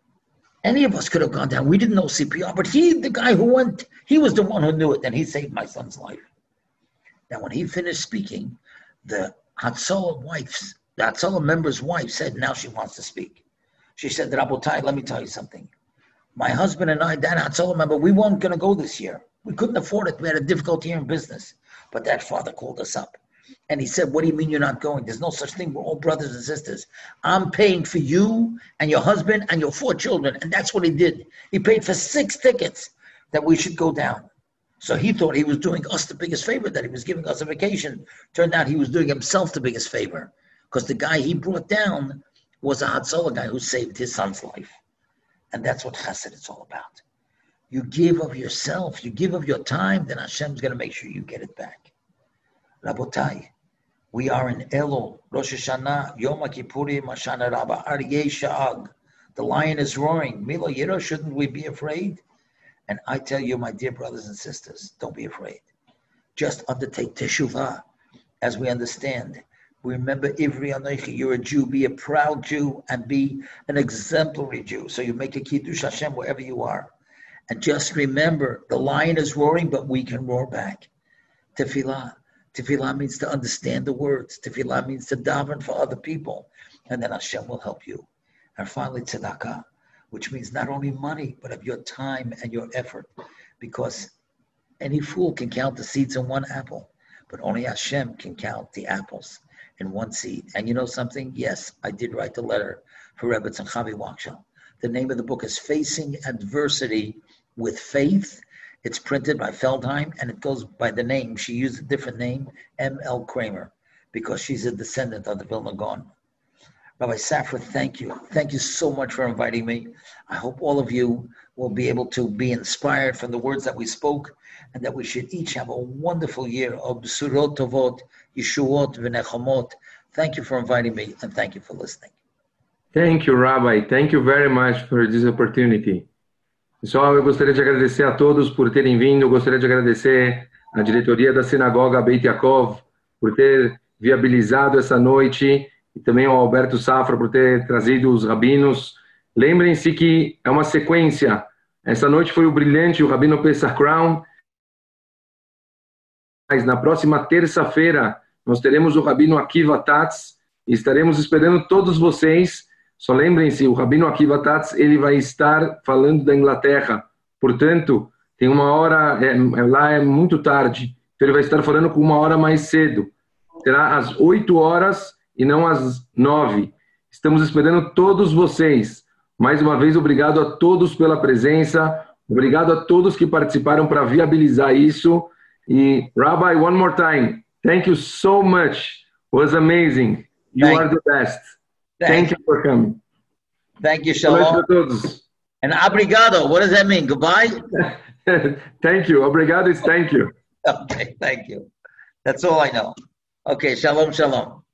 Any of us could have gone down. We didn't know C P R, but he, the guy who went, he was the one who knew it, and he saved my son's life. Now, when he finished speaking, the Hatzalah wife's, the Hatzalah member's wife said, now she wants to speak. She said, Rabotai, let me tell you something. My husband and I, that Hatzalah member, we weren't going to go this year. We couldn't afford it. We had a difficult year in business. But that father called us up. And he said, what do you mean you're not going? There's no such thing. We're all brothers and sisters. I'm paying for you and your husband and your four children. And that's what he did. He paid for six tickets that we should go down. So he thought he was doing us the biggest favor, that he was giving us a vacation. Turned out he was doing himself the biggest favor, because the guy he brought down was a Hatzalah guy who saved his son's life. And that's what chesed is all about. You give of yourself, you give of your time, then Hashem's going to make sure you get it back. Rabotai, we are in Elul, Rosh Hashanah, Yom Kippurim, Hoshana Rabbah, Aryeh Sha'ag. The lion is roaring. Milo Yiro, shouldn't we be afraid? And I tell you, my dear brothers and sisters, don't be afraid. Just undertake teshuvah, as we understand. Remember, Ivri Anoichi, you're a Jew. Be a proud Jew and be an exemplary Jew. So you make a kiddush Hashem wherever you are. And just remember, the lion is roaring, but we can roar back. Tefillah. Tefillah means to understand the words. Tefillah means to daven for other people. And then Hashem will help you. And finally, tzedakah, which means not only money, but of your time and your effort. Because any fool can count the seeds in one apple, but only Hashem can count the apples in one seed. And you know something? Yes, I did write the letter for Rebbe Tzanchavi Wakshel. The name of the book is Facing Adversity with Faith. It's printed by Feldheim, and it goes by the name. She used a different name, M L Kramer, because she's a descendant of the Vilna Gaon. Rabbi Safra, thank you. Thank you so much for inviting me. I hope all of you will be able to be inspired from the words that we spoke, and that we should each have a wonderful year of B'surot Tovot, Yeshuot, V'nechomot. Thank you for inviting me, and thank you for listening.
Thank you, Rabbi. Thank you very much for this opportunity. Pessoal, eu gostaria de agradecer a todos por terem vindo. Eu gostaria de agradecer a diretoria da Sinagoga Beit Yaakov por ter viabilizado essa noite e também ao Alberto Safra por ter trazido os rabinos. Lembrem-se que é uma sequência. Essa noite foi o brilhante, o Rabino Pesach Crown. Mas na próxima terça-feira nós teremos o Rabino Akiva Tatz e estaremos esperando todos vocês. Só lembrem-se, o Rabino Akiva Tatz, ele vai estar falando da Inglaterra. Portanto, tem uma hora, é, lá é muito tarde, então ele vai estar falando com uma hora mais cedo. Será às oito horas e não às nove. Estamos esperando todos vocês. Mais uma vez, obrigado a todos pela presença. Obrigado a todos que participaram para viabilizar isso. E, Rabbi, one more time. Thank you so much. It was amazing. You Thank are the best. Thank, Thank you for coming.
Thank you, Shalom. And obrigado, what does that mean? Goodbye?
Thank you. Obrigado is thank you.
Okay, thank you. That's all I know. Okay, shalom, shalom.